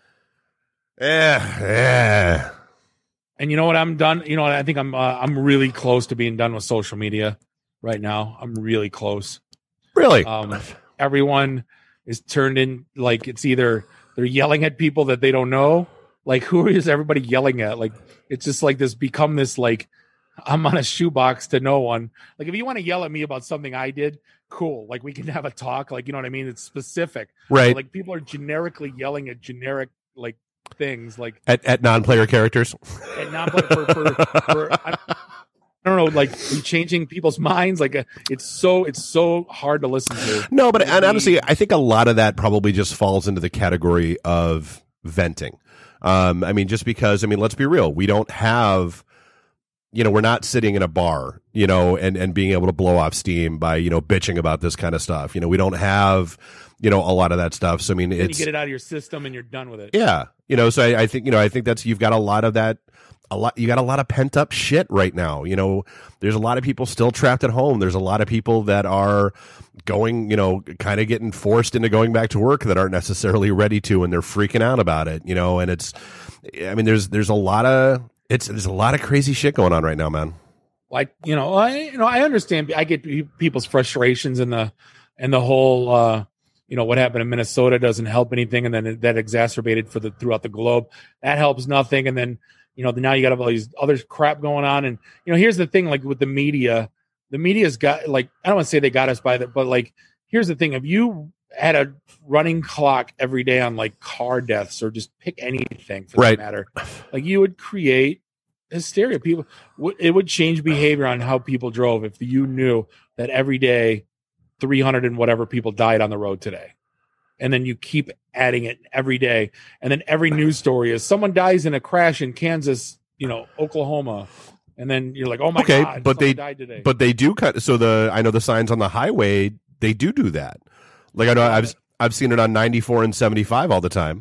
yeah, yeah. And you know what? I'm done. You know what? I think I'm uh, I'm really close to being done with social media right now. I'm really close. Really? Um, everyone is turned in like it's either they're yelling at people that they don't know. Like, who is everybody yelling at? Like, it's just like this become this like I'm on a shoebox to no one. Like, if you want to yell at me about something I did, cool. Like, we can have a talk. Like, you know what I mean? It's specific. Right. But, like, people are generically yelling at generic like things. Like At at non-player characters. at non-player for, for, for I, I don't know, like changing people's minds. Like, uh, it's so it's so hard to listen to. No, but and honestly, I think a lot of that probably just falls into the category of venting. Um, I mean, just because, I mean, let's be real. We don't have, you know, we're not sitting in a bar, you know, and, and being able to blow off steam by, you know, bitching about this kind of stuff. You know, we don't have, you know, a lot of that stuff. So, I mean, Then it's, you get it out of your system and you're done with it. yeah, you know, so I, I think, you know, I think that's, you've got a lot of that, a lot, you got a lot of pent up shit right now. You know, there's a lot of people still trapped at home. There's a lot of people that are going, you know, kind of getting forced into going back to work that aren't necessarily ready to, and they're freaking out about it, you know, and it's, I mean, there's, there's a lot of, it's, there's a lot of crazy shit going on right now, man. Like, you know, I, you know, I understand. I get pe- people's frustrations and the, and the whole, uh, you know, what happened in Minnesota doesn't help anything. And then it, that exacerbated for the, throughout the globe, that helps nothing. And then, you know, now you got all these other crap going on. And, you know, here's the thing, like with the media, the media's got, like, I don't want to say they got us by that, but like, here's the thing. If you had a running clock every day on like car deaths or just pick anything for Right. that matter, like you would create hysteria. People, it would change behavior on how people drove if you knew that every day three hundred and whatever people died on the road today. And then you keep adding it every day. And then every news story is someone dies in a crash in Kansas, you know, Oklahoma. And then you're like, oh my Okay, God, but someone they, died today. but they do cut. So the, I know the signs on the highway, they do do that. Like I know I've, I've seen it on ninety-four and seventy-five all the time.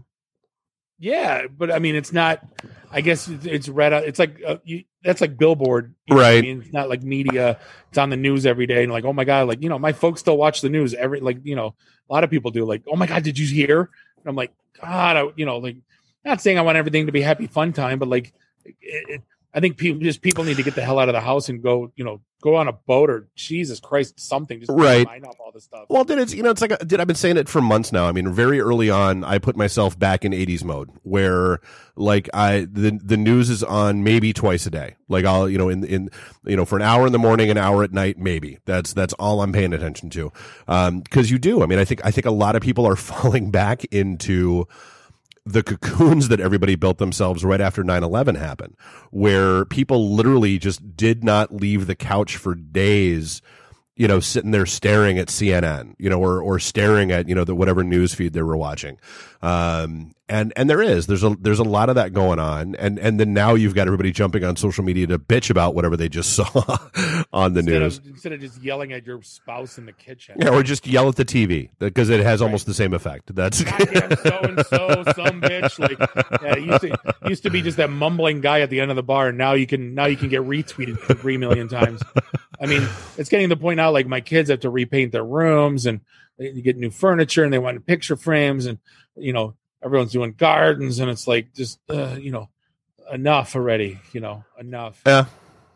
Yeah, but I mean, it's not. I guess it's, it's read. It's like uh, you, that's like billboard, you know what Right. I mean, it's not like media. It's on the news every day, and like, oh my God, like you know, my folks still watch the news every. Like you know, a lot of people do. Like, oh my God, did you hear? And I'm like, God, I, you know, like, not saying I want everything to be happy fun time, but like, it, it, I think people just people need to get the hell out of the house and go, you know, go on a boat or Jesus Christ, something. Just Right. mind off all this stuff. Well, then it's, you know, it's like, a, dude, I've been saying it for months now. I mean, very early on, I put myself back in eighties mode where like I, the, the news is on maybe twice a day. Like I'll, you know, in, in, you know, for an hour in the morning, an hour at night, maybe that's, that's all I'm paying attention to. Um, cause you do. I mean, I think, I think a lot of people are falling back into the cocoons that everybody built themselves right after nine eleven happened, where people literally just did not leave the couch for days, you know, sitting there staring at C N N, you know, or, or staring at, you know, the whatever news feed they were watching. Um, and, and there is, there's a, there's a lot of that going on. And, and then now you've got everybody jumping on social media to bitch about whatever they just saw on the Instead news. of, instead of just yelling at your spouse in the kitchen. Yeah, or just yell at the T V because it has almost the same effect. That's Goddamn so and so, some bitch. Like, yeah, it used to used to be just that mumbling guy at the end of the bar, and now you can now you can get retweeted three million times. I mean, it's getting to the point now. Like my kids have to repaint their rooms, and they get new furniture, and they want picture frames, and you know everyone's doing gardens, and it's like just uh, you know enough already. You know enough. Yeah.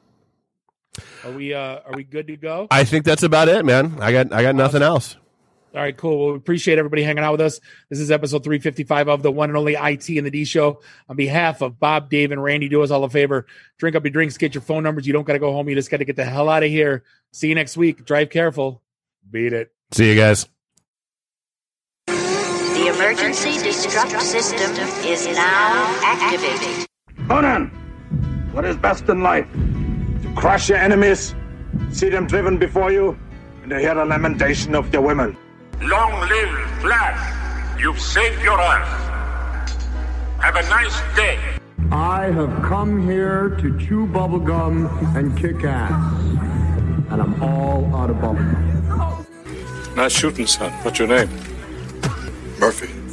Are we uh are we good to go? I think that's about it, man. I got I got nothing else. All right, cool. Well, we appreciate everybody hanging out with us. This is episode three fifty-five of the one and only I T and the D Show. On behalf of Bob, Dave, and Randy, do us all a favor. Drink up your drinks, get your phone numbers. You don't got to go home. You just got to get the hell out of here. See you next week. Drive careful. Beat it. See you guys. The emergency destruct system is now activated. Conan, what is best in life? To crush your enemies, see them driven before you, and to hear the lamentation of your women. Long live Flash. You've saved your Earth. Have a nice day. I have come here to chew bubblegum and kick ass. And I'm all out of bubblegum. Nice shooting, son. What's your name? Murphy.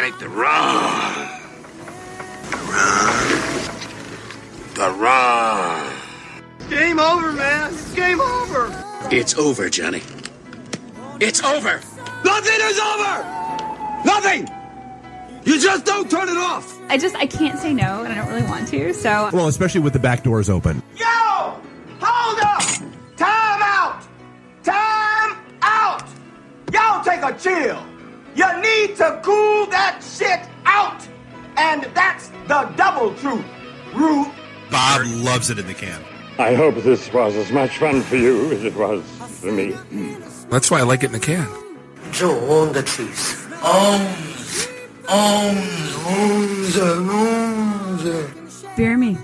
make the run. The run. The run. Game over, man. It's game over. It's over, Johnny. It's over. Nothing is over. Nothing. You just don't turn it off. I just, I can't say no, and I don't really want to, so. Well, especially with the back doors open. Yo! Hold up! Time out! Time out! Y'all take a chill. You need to cool that shit out. And that's the double truth. Root. Bob loves it in the can. I hope this was as much fun for you as it was for me. That's why I like it in the can. Joe owned the truth. Owns. Owns. Owns. Owns. Beer me.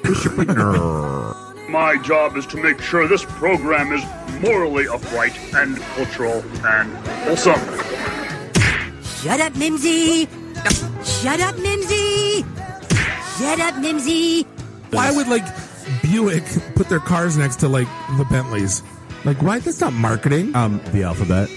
My job is to make sure this program is morally upright and cultural and wholesome. Shut up, Mimsy! Shut up, Mimsy! Shut up, Mimsy! Why would, like, Buick put their cars next to, like, the Bentleys? Like, why? That's not marketing. Um, the alphabet.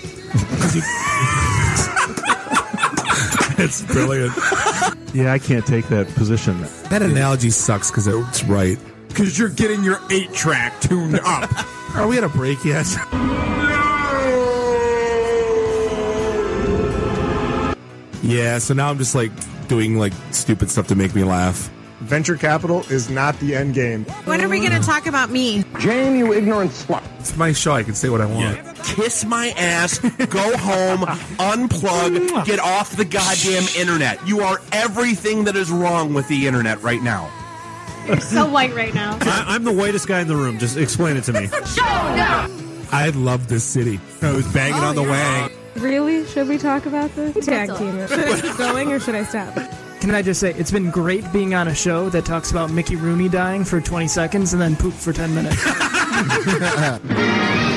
It's brilliant. Yeah, I can't take that position. That analogy sucks because it's right. Because you're getting your eight track tuned up. Are we at a break yet? Yeah, so now I'm just like doing like stupid stuff to make me laugh. Venture capital is not the end game. When are we going to talk about me? Jane, you ignorant slut. It's my show. I can say what I want. Yeah. Kiss my ass, go home, unplug, get off the goddamn internet. You are everything that is wrong with the internet right now. You're so white right now. I, I'm the whitest guy in the room. Just explain it to me. Show now. I love this city. I was banging Oh, on the yeah. wang. Really? Should we talk about this? Tag team it. Should I keep going or should I stop? Can I just say, it's been great being on a show that talks about Mickey Rooney dying for twenty seconds and then poop for ten minutes.